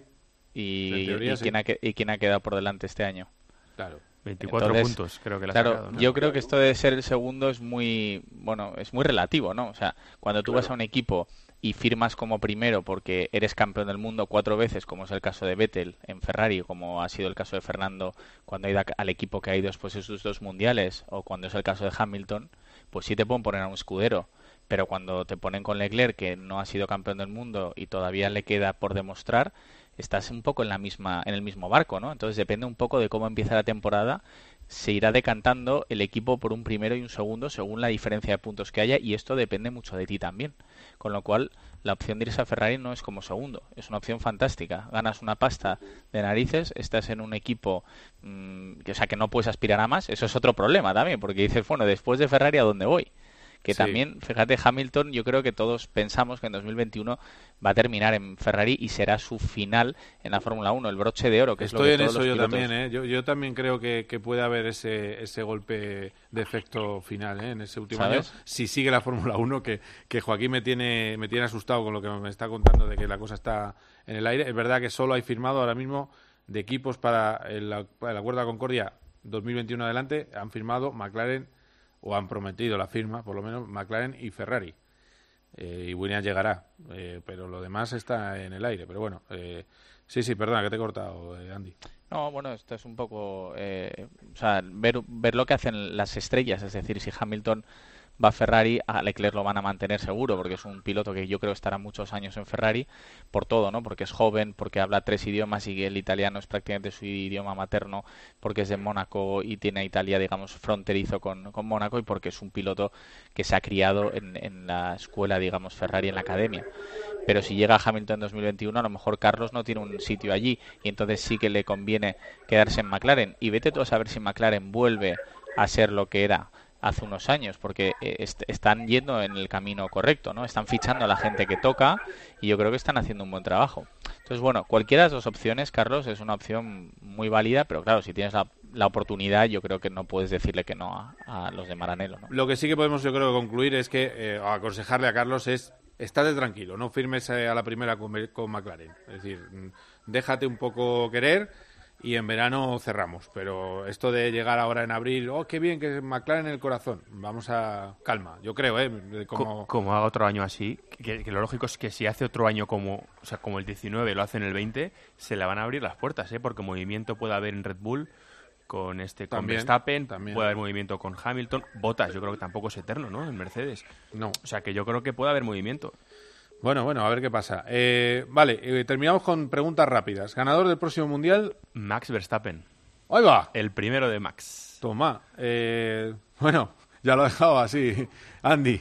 Y, teoría, y, sí. ¿quién ha, ¿y quién ha quedado por delante este año? Claro. veinticuatro Entonces, puntos, creo que la ha claro, sacado, ¿no? yo creo que esto de ser el segundo es muy, bueno, es muy relativo, ¿no? O sea, cuando tú Claro. vas a un equipo y firmas como primero porque eres campeón del mundo cuatro veces, como es el caso de Vettel en Ferrari, como ha sido el caso de Fernando cuando ha ido al equipo que ha ido después de sus dos mundiales, o cuando es el caso de Hamilton, pues sí te pueden poner a un escudero. Pero cuando te ponen con Leclerc, que no ha sido campeón del mundo y todavía le queda por demostrar, estás un poco en la misma, en el mismo barco, ¿no? Entonces depende un poco de cómo empieza la temporada, se irá decantando el equipo por un primero y un segundo según la diferencia de puntos que haya, y esto depende mucho de ti también. Con lo cual, la opción de irse a Ferrari no es como segundo, es una opción fantástica. Ganas una pasta de narices, estás en un equipo mmm, que, o sea, que no puedes aspirar a más. Eso es otro problema también, porque dices, bueno, después de Ferrari, ¿a dónde voy? Que Sí. también, fíjate, Hamilton, yo creo que todos pensamos que en dos mil veintiuno va a terminar en Ferrari y será su final en la Fórmula uno, el broche de oro, que Estoy es lo que en todos eso los yo pilotos... también, ¿eh? Yo, yo también creo que, que puede haber ese, ese golpe de efecto final, ¿eh? En ese último ¿Sabes? año, si sigue la Fórmula uno, que, que Joaquín me tiene, me tiene asustado con lo que me está contando de que la cosa está en el aire. Es verdad que solo hay firmado ahora mismo de equipos para el, para el Acuerdo de Concordia dos mil veintiuno adelante, han firmado McLaren, o han prometido la firma, por lo menos McLaren y Ferrari. Eh, y Williams llegará, eh, pero lo demás está en el aire. Pero bueno, eh, sí, sí, perdona que te he cortado, eh, Andy. No, bueno, esto es un poco, eh, o sea, ver, ver lo que hacen las estrellas, es decir, si Hamilton va a Ferrari, a Leclerc lo van a mantener seguro, porque es un piloto que yo creo estará muchos años en Ferrari, por todo, ¿no? Porque es joven, porque habla tres idiomas y el italiano es prácticamente su idioma materno, porque es de Mónaco y tiene a Italia, digamos, fronterizo con, con Mónaco, y porque es un piloto que se ha criado en, en la escuela, digamos, Ferrari, en la academia. Pero si llega a Hamilton en dos mil veintiuno, a lo mejor Carlos no tiene un sitio allí, y entonces sí que le conviene quedarse en McLaren. Y vete tú a saber si McLaren vuelve a ser lo que era hace unos años, porque eh, est están yendo en el camino correcto, ¿no? Están fichando a la gente que toca y yo creo que están haciendo un buen trabajo. Entonces, bueno, cualquiera de las dos opciones, Carlos, es una opción muy válida, pero claro, si tienes la, la oportunidad, yo creo que no puedes decirle que no a, a los de Maranello, ¿no? Lo que sí que podemos, yo creo, concluir es que eh, aconsejarle a Carlos es: estate tranquilo, no firmes eh, a la primera con, con McLaren. Es decir, déjate un poco querer y en verano cerramos. Pero esto de llegar ahora en abril, oh, qué bien, que McLaren en el corazón. Vamos a calma, yo creo, ¿eh? Como, como haga otro año así, que, que lo lógico es que si hace otro año como, o sea, como el diecinueve lo hace en el veinte, se le van a abrir las puertas, ¿eh? Porque movimiento puede haber en Red Bull con este con También, Verstappen, también. puede haber movimiento con Hamilton, Bottas, yo creo que tampoco es eterno, ¿no? En Mercedes. No. O sea, que yo creo que puede haber movimiento. Bueno, bueno, a ver qué pasa. Eh, vale, eh, terminamos con preguntas rápidas. ¿Ganador del próximo Mundial? Max Verstappen. ¡Ahí va! El primero de Max. Toma. Eh, bueno, ya lo he dejado así. Andy.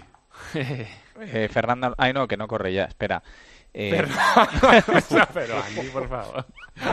eh, Fernando... Ay, no, que no corre ya, espera. Eh... Pero, pero Andy, por favor.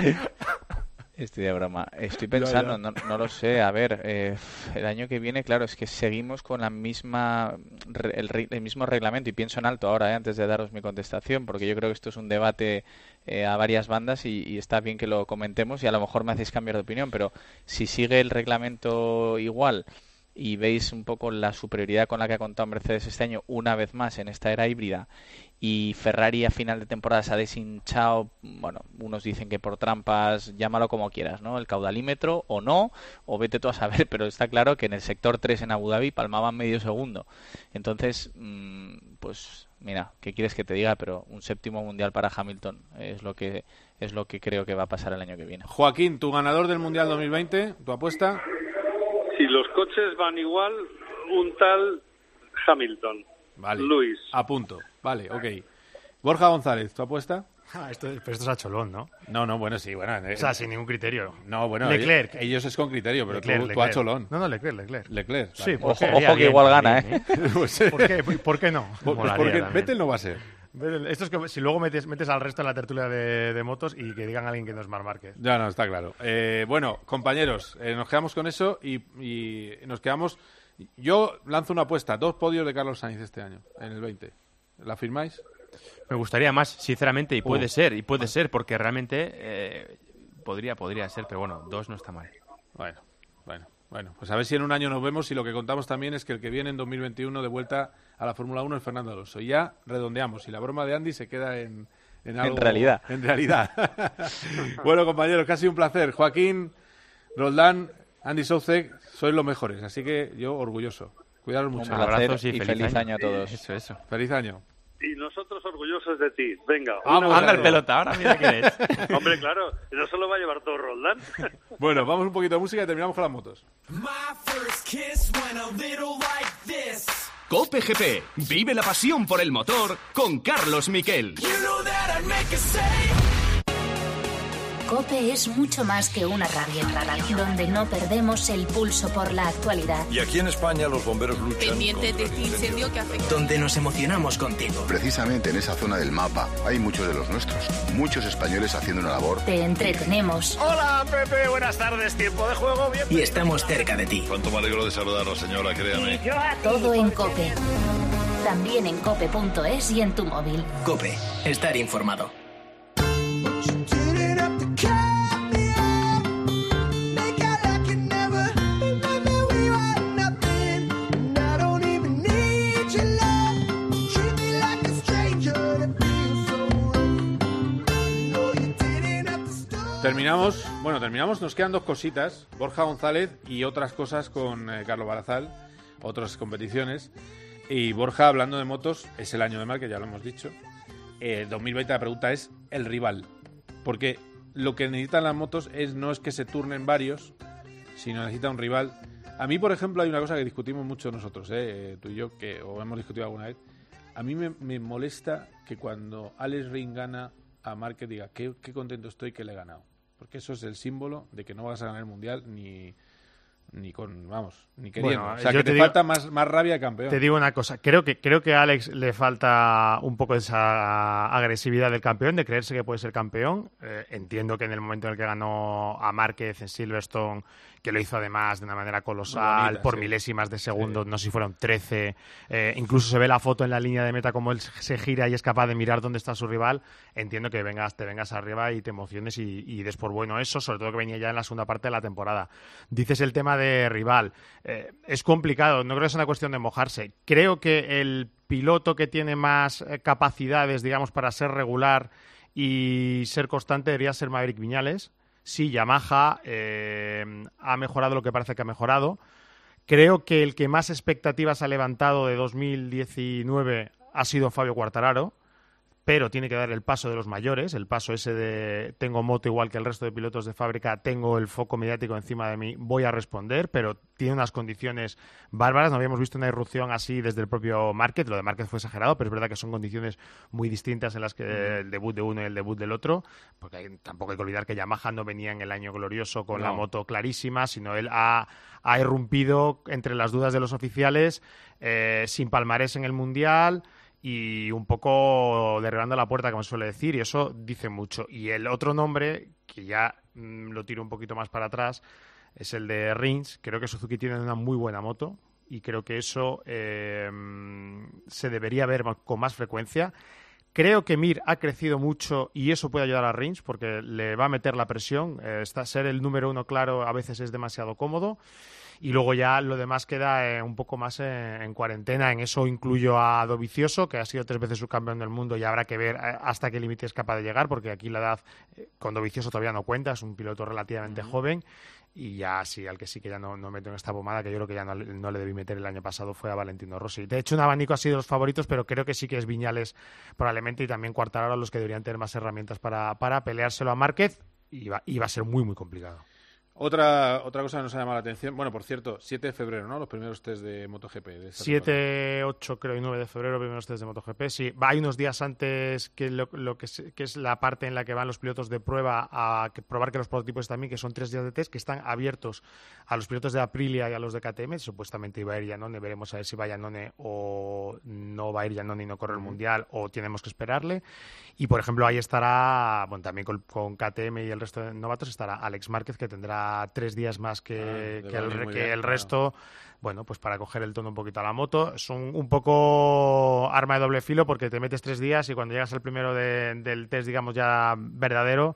Estoy de broma. Estoy pensando, Ya, ya. No, no lo sé. A ver, eh, el año que viene, claro, es que seguimos con la misma el, re- el mismo reglamento, y pienso en alto ahora, eh, antes de daros mi contestación, porque yo creo que esto es un debate eh, a varias bandas y, y está bien que lo comentemos, y a lo mejor me hacéis cambiar de opinión, pero si sigue el reglamento igual y veis un poco la superioridad con la que ha contado Mercedes este año, una vez más en esta era híbrida, y Ferrari a final de temporada se ha deshinchado, bueno, unos dicen que por trampas, llámalo como quieras, ¿no? El caudalímetro, o no, o vete tú a saber, pero está claro que en el sector tres en Abu Dhabi palmaban medio segundo. Entonces, mmm, pues mira, ¿qué quieres que te diga? Pero un séptimo mundial para Hamilton es lo que es lo que creo que va a pasar el año que viene. Joaquín, tu ganador del Mundial dos mil veinte, tu apuesta. Si los coches van igual, un tal Hamilton. Vale. Luis. A punto. Vale, ok. Borja González, ¿tu apuesta? Ah, esto, pero esto es a cholón, ¿no? No, no, bueno, sí, bueno. O sea, sin ningún criterio. No, bueno, Leclerc. ellos, ellos es con criterio, pero Leclerc, tú, tú Leclerc. a cholón. No, no, Leclerc, Leclerc. Leclerc. Sí, vale. pues Ojo, sería ojo que bien igual también, gana, ¿eh? Pues, ¿Por qué? ¿Por qué no? Pues Molaría porque también. Vettel no va a ser. Esto es que si luego metes, metes al resto en la tertulia de, de motos y que digan a alguien que no es Marc Márquez. Ya no, está claro. Eh, bueno, compañeros, eh, nos quedamos con eso y, y nos quedamos... Yo lanzo una apuesta, dos podios de Carlos Sainz este año, en el veinte. ¿La firmáis? Me gustaría más, sinceramente, y puede Uh. ser, y puede ser, porque realmente eh, podría, podría ser, pero bueno, dos no está mal. Bueno, bueno. Bueno, pues a ver si en un año nos vemos y lo que contamos también es que el que viene en dos mil veintiuno de vuelta a la Fórmula uno es Fernando Alonso. Y ya redondeamos y la broma de Andy se queda en, en algo... En realidad. En realidad. Bueno, compañeros, que ha sido un placer. Joaquín, Roldán, Andy Soucek, sois los mejores, así que yo orgulloso. Cuidaros mucho. Un placer Abrazos y y feliz feliz año. año a todos. Eso, eso. Feliz año. Y nosotros orgullosos de ti. Venga. Vamos, un anda el abrazo. pelota, ahora mira quién es. Hombre, claro, no se lo va a llevar todo Roldán. Bueno, vamos un poquito de música y terminamos con las motos. Cope G P. Vive la pasión por el motor con Carlos Miquel. COPE es mucho más que una radio, donde no perdemos el pulso por la actualidad. Y aquí en España los bomberos luchan pendientes de este incendio que afecta. Donde nos emocionamos contigo. Precisamente en esa zona del mapa hay muchos de los nuestros. Muchos españoles haciendo una labor. Te entretenemos. Hola, Pepe, buenas tardes. Tiempo de juego, bien. Y estamos cerca de ti. Cuánto me alegro de saludarla, señora, créame. Todo en COPE. También en cope punto es y en tu móvil. COPE. Estar informado. Terminamos, bueno, terminamos, nos quedan dos cositas, Borja González y otras cosas con eh, Carlos Barazal, otras competiciones. Y Borja, hablando de motos, es el año de Márquez, ya lo hemos dicho. Eh, dos mil veinte la pregunta es el rival, porque lo que necesitan las motos es no es que se turnen varios, sino necesita un rival. A mí, por ejemplo, hay una cosa que discutimos mucho nosotros, eh, tú y yo, que o hemos discutido alguna vez. A mí me, me molesta que cuando Alex Rins gana a Márquez diga qué, qué contento estoy que le he ganado. Porque eso es el símbolo de que no vas a ganar el Mundial ni, ni con, vamos, ni queriendo. Bueno, o sea, yo que te, te digo, falta más, más rabia de campeón. Te digo una cosa, creo que creo que a Alex le falta un poco esa agresividad del campeón, de creerse que puede ser campeón. Eh, entiendo que en el momento en el que ganó a Márquez en Silverstone, que lo hizo además de una manera colosal, bonita, por sí. milésimas de segundo, Sí. no sé si fueron trece, eh, incluso se ve la foto en la línea de meta como él se gira y es capaz de mirar dónde está su rival. Entiendo que vengas, te vengas arriba y te emociones y, y des por bueno eso, sobre todo que venía ya en la segunda parte de la temporada. Dices el tema de rival, eh, es complicado, no creo que sea una cuestión de mojarse. Creo que el piloto que tiene más eh, capacidades, digamos, para ser regular y ser constante debería ser Maverick Viñales. Sí, Yamaha eh, ha mejorado lo que parece que ha mejorado. Creo que el que más expectativas ha levantado de dos mil diecinueve ha sido Fabio Quartararo, pero tiene que dar el paso de los mayores, el paso ese de tengo moto igual que el resto de pilotos de fábrica, tengo el foco mediático encima de mí, voy a responder, pero tiene unas condiciones bárbaras. No habíamos visto una irrupción así desde el propio Márquez, lo de Márquez fue exagerado, pero es verdad que son condiciones muy distintas en las que el debut de uno y el debut del otro, porque hay, tampoco hay que olvidar que Yamaha no venía en el año glorioso con No. la moto clarísima, sino él ha, ha irrumpido entre las dudas de los oficiales, eh, sin palmarés en el Mundial, y un poco derribando la puerta, como se suele decir, y eso dice mucho. Y el otro nombre, que ya mmm, lo tiro un poquito más para atrás, es el de Rins. Creo que Suzuki tiene una muy buena moto y creo que eso eh, se debería ver con más frecuencia. Creo que Mir ha crecido mucho y eso puede ayudar a Rins porque le va a meter la presión. Eh, está, ser el número uno claro a veces es demasiado cómodo. Y luego ya lo demás queda eh, un poco más eh, en cuarentena. En eso incluyo a Dovizioso, que ha sido tres veces subcampeón del mundo y habrá que ver eh, hasta qué límite es capaz de llegar, porque aquí la edad eh, con Dovizioso todavía no cuenta, es un piloto relativamente uh-huh. joven. Y ya sí, al que sí que ya no, no meto en esta pomada, que yo creo que ya no, no le debí meter el año pasado, fue a Valentino Rossi. De hecho, un abanico ha sido los favoritos, pero creo que sí que es Viñales probablemente y también Quartararo los que deberían tener más herramientas para, para peleárselo a Márquez y va, y va a ser muy, muy complicado. Otra otra cosa que nos ha llamado la atención, bueno, por cierto, siete de febrero, ¿no? Los primeros test de MotoGP. De siete, ocho, creo, y nueve de febrero, primeros test de MotoGP. Sí, hay unos días antes que lo, lo que, es, que es la parte en la que van los pilotos de prueba a que probar que los prototipos están bien, que son tres días de test que están abiertos a los pilotos de Aprilia y a los de K T M. Supuestamente iba a ir Iannone, veremos a ver si va Iannone o no va a ir Iannone y no corre el Mundial o tenemos que esperarle. Y, por ejemplo, ahí estará, bueno, también con, con K T M y el resto de novatos estará Alex Márquez, que tendrá tres días más que, ah, que el, que bien, el resto, claro. Bueno, pues para coger el tono un poquito a la moto. Es un, un poco arma de doble filo porque te metes tres días y cuando llegas al primero de, del test, digamos, ya verdadero,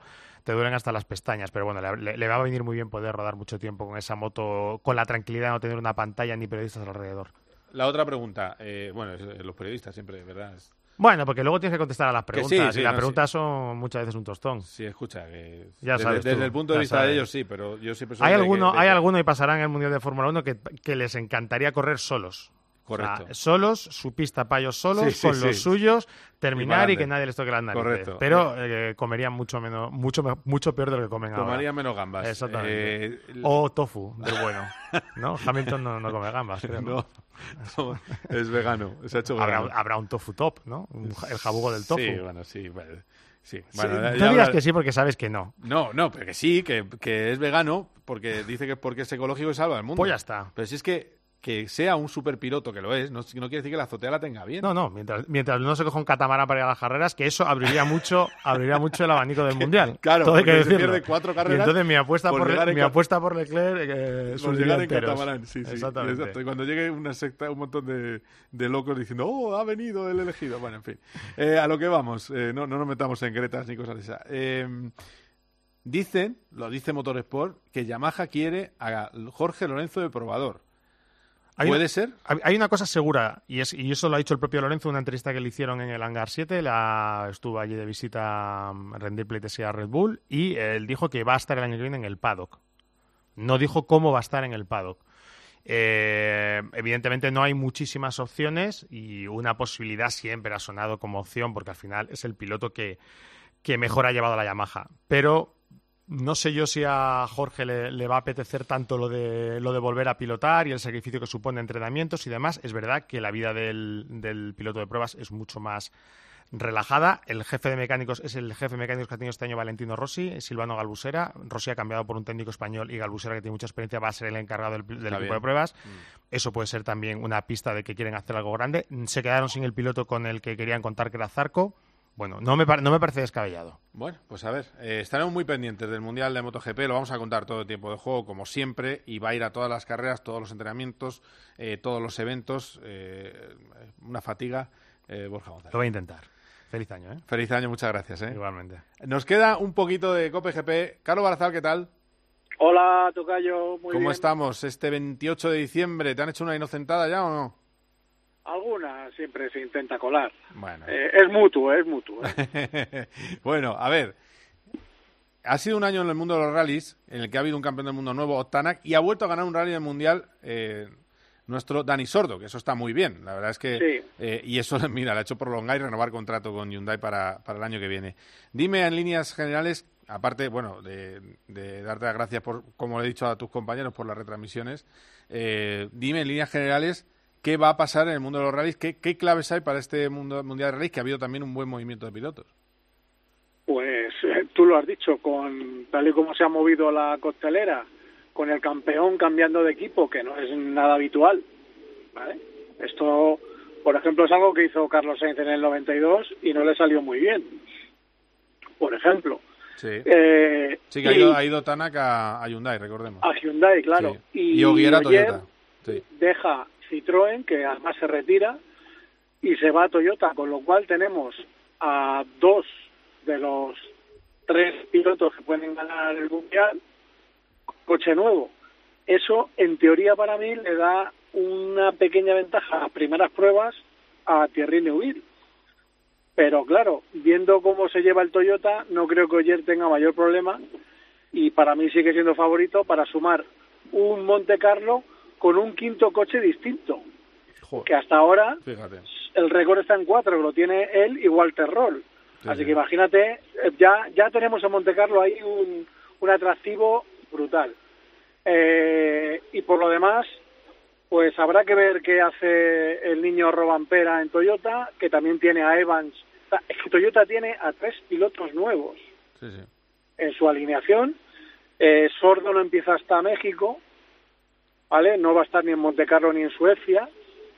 te duelen hasta las pestañas, pero bueno, le, le va a venir muy bien poder rodar mucho tiempo con esa moto, con la tranquilidad de no tener una pantalla ni periodistas alrededor. La otra pregunta, eh, bueno, es, los periodistas siempre, ¿verdad? Es... Bueno, porque luego tienes que contestar a las preguntas, sí, sí, y las no, preguntas sí. son muchas veces un tostón. Sí, escucha, que ya sabes desde, desde tú, el punto de vista sabes. de ellos sí, pero yo siempre soy Hay de alguno, que, de hay que... alguno y pasarán en el Mundial de Fórmula uno que, que les encantaría correr solos. Correcto. O sea, solos, su pista para ellos solos, sí, sí, con sí. los suyos, terminar y, y que nadie les toque las narices. Correcto. Pero eh, comerían mucho menos, mucho mucho peor de lo que comen ahora. Tomarían menos gambas. Exactamente. Eh, o tofu, del bueno. ¿No? Hamilton no, no come gambas, creo. No, no, es vegano. Se ha hecho habrá, vegano. habrá un tofu top, ¿no? Un, el jabugo del tofu. Sí, bueno, sí. Bueno, sí. Sí, Bueno, no ya digas hablar... que sí porque sabes que no. No, no, pero que sí, que, que es vegano, porque dice que porque es ecológico y salva el mundo. Pues ya está. Pero si es que que sea un superpiloto, que lo es, no, no quiere decir que la azotea la tenga bien. No, no, mientras, mientras no se coja un catamarán para ir a las carreras, que eso abriría mucho abriría mucho el abanico del Mundial. Claro, todo hay que se decirlo. pierde cuatro carreras. Y entonces mi apuesta por, por, mi ca... apuesta por Leclerc eh, es por llegar en enteros. catamarán, sí, sí. Exactamente. Exacto. Y cuando llegue una secta, un montón de, de locos diciendo, oh, ha venido el elegido. Bueno, en fin. Eh, a lo que vamos, eh, no, no nos metamos en gretas ni cosas de esas. Eh, dicen, lo dice Motorsport, que Yamaha quiere a Jorge Lorenzo de probador. Hay ¿Puede una, ser? Hay una cosa segura, y, es, y eso lo ha dicho el propio Lorenzo en una entrevista que le hicieron en el Hangar siete, la, estuvo allí de visita a rendir pleitesía a Red Bull, y él dijo que va a estar el año que viene en el paddock. No dijo cómo va a estar en el paddock. Eh, evidentemente no hay muchísimas opciones, y una posibilidad siempre ha sonado como opción, porque al final es el piloto que, que mejor ha llevado a la Yamaha. Pero no sé yo si a Jorge le, le va a apetecer tanto lo de lo de volver a pilotar y el sacrificio que supone entrenamientos y demás. Es verdad que la vida del, del piloto de pruebas es mucho más relajada. El jefe de mecánicos es el jefe de mecánicos que ha tenido este año Valentino Rossi, Silvano Galbusera. Rossi ha cambiado por un técnico español y Galbusera, que tiene mucha experiencia, va a ser el encargado del, del equipo bien. de pruebas. Mm. Eso puede ser también una pista de que quieren hacer algo grande. Se quedaron sin el piloto con el que querían contar, que era Zarco. Bueno, no me, no me parece descabellado. Bueno, pues a ver, eh, estaremos muy pendientes del Mundial de MotoGP, lo vamos a contar todo el tiempo de juego, como siempre, y va a ir a todas las carreras, todos los entrenamientos, eh, todos los eventos, eh, una fatiga, eh, Borja González. Lo voy a intentar. Feliz año, ¿eh? Feliz año, muchas gracias, ¿eh? Igualmente. Nos queda un poquito de COPE-G P. Carlos Barazal, ¿qué tal? Hola, tocayo, muy ¿Cómo bien. estamos este veintiocho de diciembre? ¿Te han hecho una inocentada ya o no? Alguna siempre se intenta colar. Bueno. Eh, es mutuo, es mutuo. ¿eh? Bueno, a ver. Ha sido un año en el mundo de los rallies en el que ha habido un campeón del mundo nuevo, Otanak, y ha vuelto a ganar un rally del mundial eh, nuestro Dani Sordo, que eso está muy bien. La verdad es que... Sí. Eh, y eso, mira, le ha hecho prolongar y renovar contrato con Hyundai para, para el año que viene. Dime en líneas generales, aparte, bueno, de, de darte las gracias por, como le he dicho a tus compañeros, por las retransmisiones, eh, dime en líneas generales qué va a pasar en el mundo de los rallies, qué, qué claves hay para este mundo mundial de rallies, que ha habido también un buen movimiento de pilotos. Pues eh, tú lo has dicho, con tal y como se ha movido la costelera, con el campeón cambiando de equipo, que no es nada habitual, ¿vale? Esto, por ejemplo, es algo que hizo Carlos Sainz en el noventa y dos y no le salió muy bien, por ejemplo. Sí, eh, sí que ha ido, ha ido Tanak a, a Hyundai, recordemos. A Hyundai, claro. Sí. Y, y Ogier a Toyota. Sí. Deja Citroën, que además se retira, y se va a Toyota, con lo cual tenemos a dos de los tres pilotos que pueden ganar el Mundial, coche nuevo. Eso, en teoría, para mí, le da una pequeña ventaja a las primeras pruebas a Thierry Neuville. Pero, claro, viendo cómo se lleva el Toyota, no creo que Ogier tenga mayor problema, y para mí sigue siendo favorito para sumar un Monte Carlo con un quinto coche distinto. Joder. Que hasta ahora, fíjate, el récord está en cuatro, lo tiene él y Walter Roll. Sí, Así sí. que imagínate, ya ya tenemos en Monte Carlo ahí un, un atractivo brutal. Eh, y por lo demás, pues habrá que ver qué hace el niño Rovanpera en Toyota, que también tiene a Evans. Es que Toyota tiene a tres pilotos nuevos sí, sí. en su alineación. Eh, Sordo no empieza hasta México, ¿vale? No va a estar ni en Monte Carlo ni en Suecia.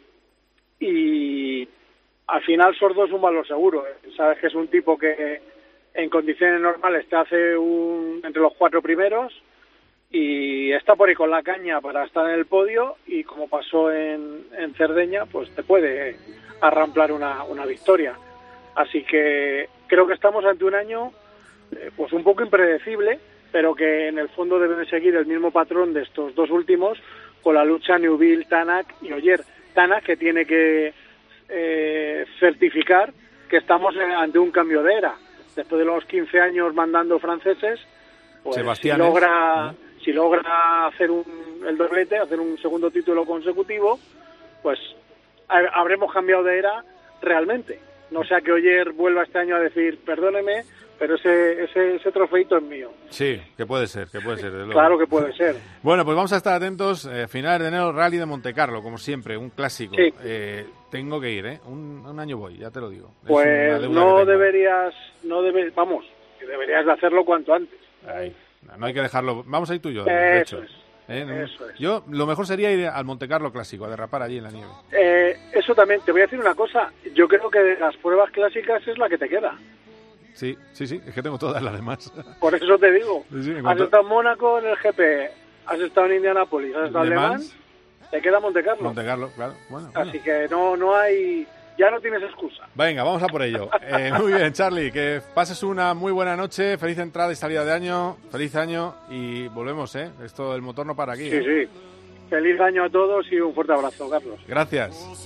Y al final Sordo es un valor seguro. ¿eh? Sabes que es un tipo que en condiciones normales te hace un entre los cuatro primeros y está por ahí con la caña para estar en el podio, y como pasó en, en Cerdeña, pues te puede arramplar una, una victoria. Así que creo que estamos ante un año eh, pues un poco impredecible, pero que en el fondo debe de seguir el mismo patrón de estos dos últimos, con la lucha Neuville, Tanak y Ogier. Tanak que tiene que eh, certificar que estamos ante un cambio de era. Después de los quince años mandando franceses, pues si logra, ¿eh? si logra hacer un, el doblete, hacer un segundo título consecutivo, pues ha, habremos cambiado de era realmente. No sea que Ogier vuelva este año a decir, perdóneme, pero ese, ese, ese trofeito es mío. Sí, que puede ser, que puede ser. Claro que puede ser. Bueno, pues vamos a estar atentos. Eh, finales de enero, Rally de Montecarlo, como siempre, un clásico. Sí. Eh, tengo que ir, ¿eh? Un, un año voy, ya te lo digo. Es pues no deberías, no debe, vamos, deberías de hacerlo cuanto antes. Ay, no hay que dejarlo. Vamos a ir tú y yo, de Eso hecho. es. ¿Eh? Eso es. Yo, lo mejor sería ir al Montecarlo clásico, a derrapar allí en la nieve. Eh, eso también, te voy a decir una cosa. Yo creo que de las pruebas clásicas es la que te queda. Sí, sí, sí, es que tengo todas las demás. Por eso te digo. Sí, sí, has cuanto... estado en Mónaco en el G P, has estado en Indianápolis, has estado en Le Mans, te queda Montecarlo. Montecarlo, claro. Bueno, Así bueno. que no, no hay, ya no tienes excusa. Venga, vamos a por ello. Eh, muy bien, Charlie, que pases una muy buena noche, feliz entrada y salida de año, feliz año y volvemos, ¿eh? Esto del motor no para aquí. Sí, ¿eh? sí. Feliz año a todos y un fuerte abrazo, Carlos. Gracias.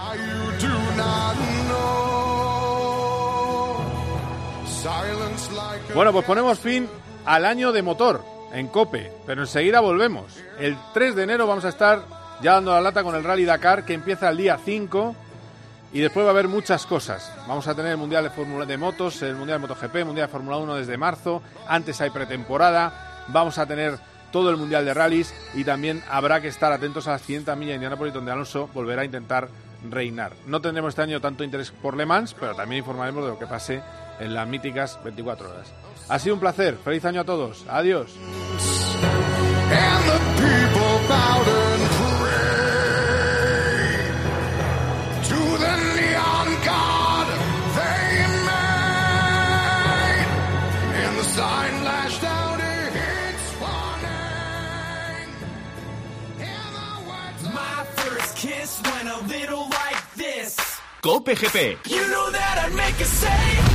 Bueno, pues ponemos fin al año de motor en COPE, pero enseguida volvemos. El tres de enero vamos a estar ya dando la lata con el Rally Dakar, que empieza el día cinco, y después va a haber muchas cosas. Vamos a tener el Mundial de Fórmula de Motos, el Mundial de MotoGP, el Mundial de Fórmula uno desde marzo, antes hay pretemporada, vamos a tener todo el Mundial de Rallys y también habrá que estar atentos a las quinientas millas de Indianápolis, donde Alonso volverá a intentar reinar. No tendremos este año tanto interés por Le Mans, pero también informaremos de lo que pase en las míticas veinticuatro horas. Ha sido un placer. Feliz año a todos. Adiós. COPE G P. You know that I'd make a save.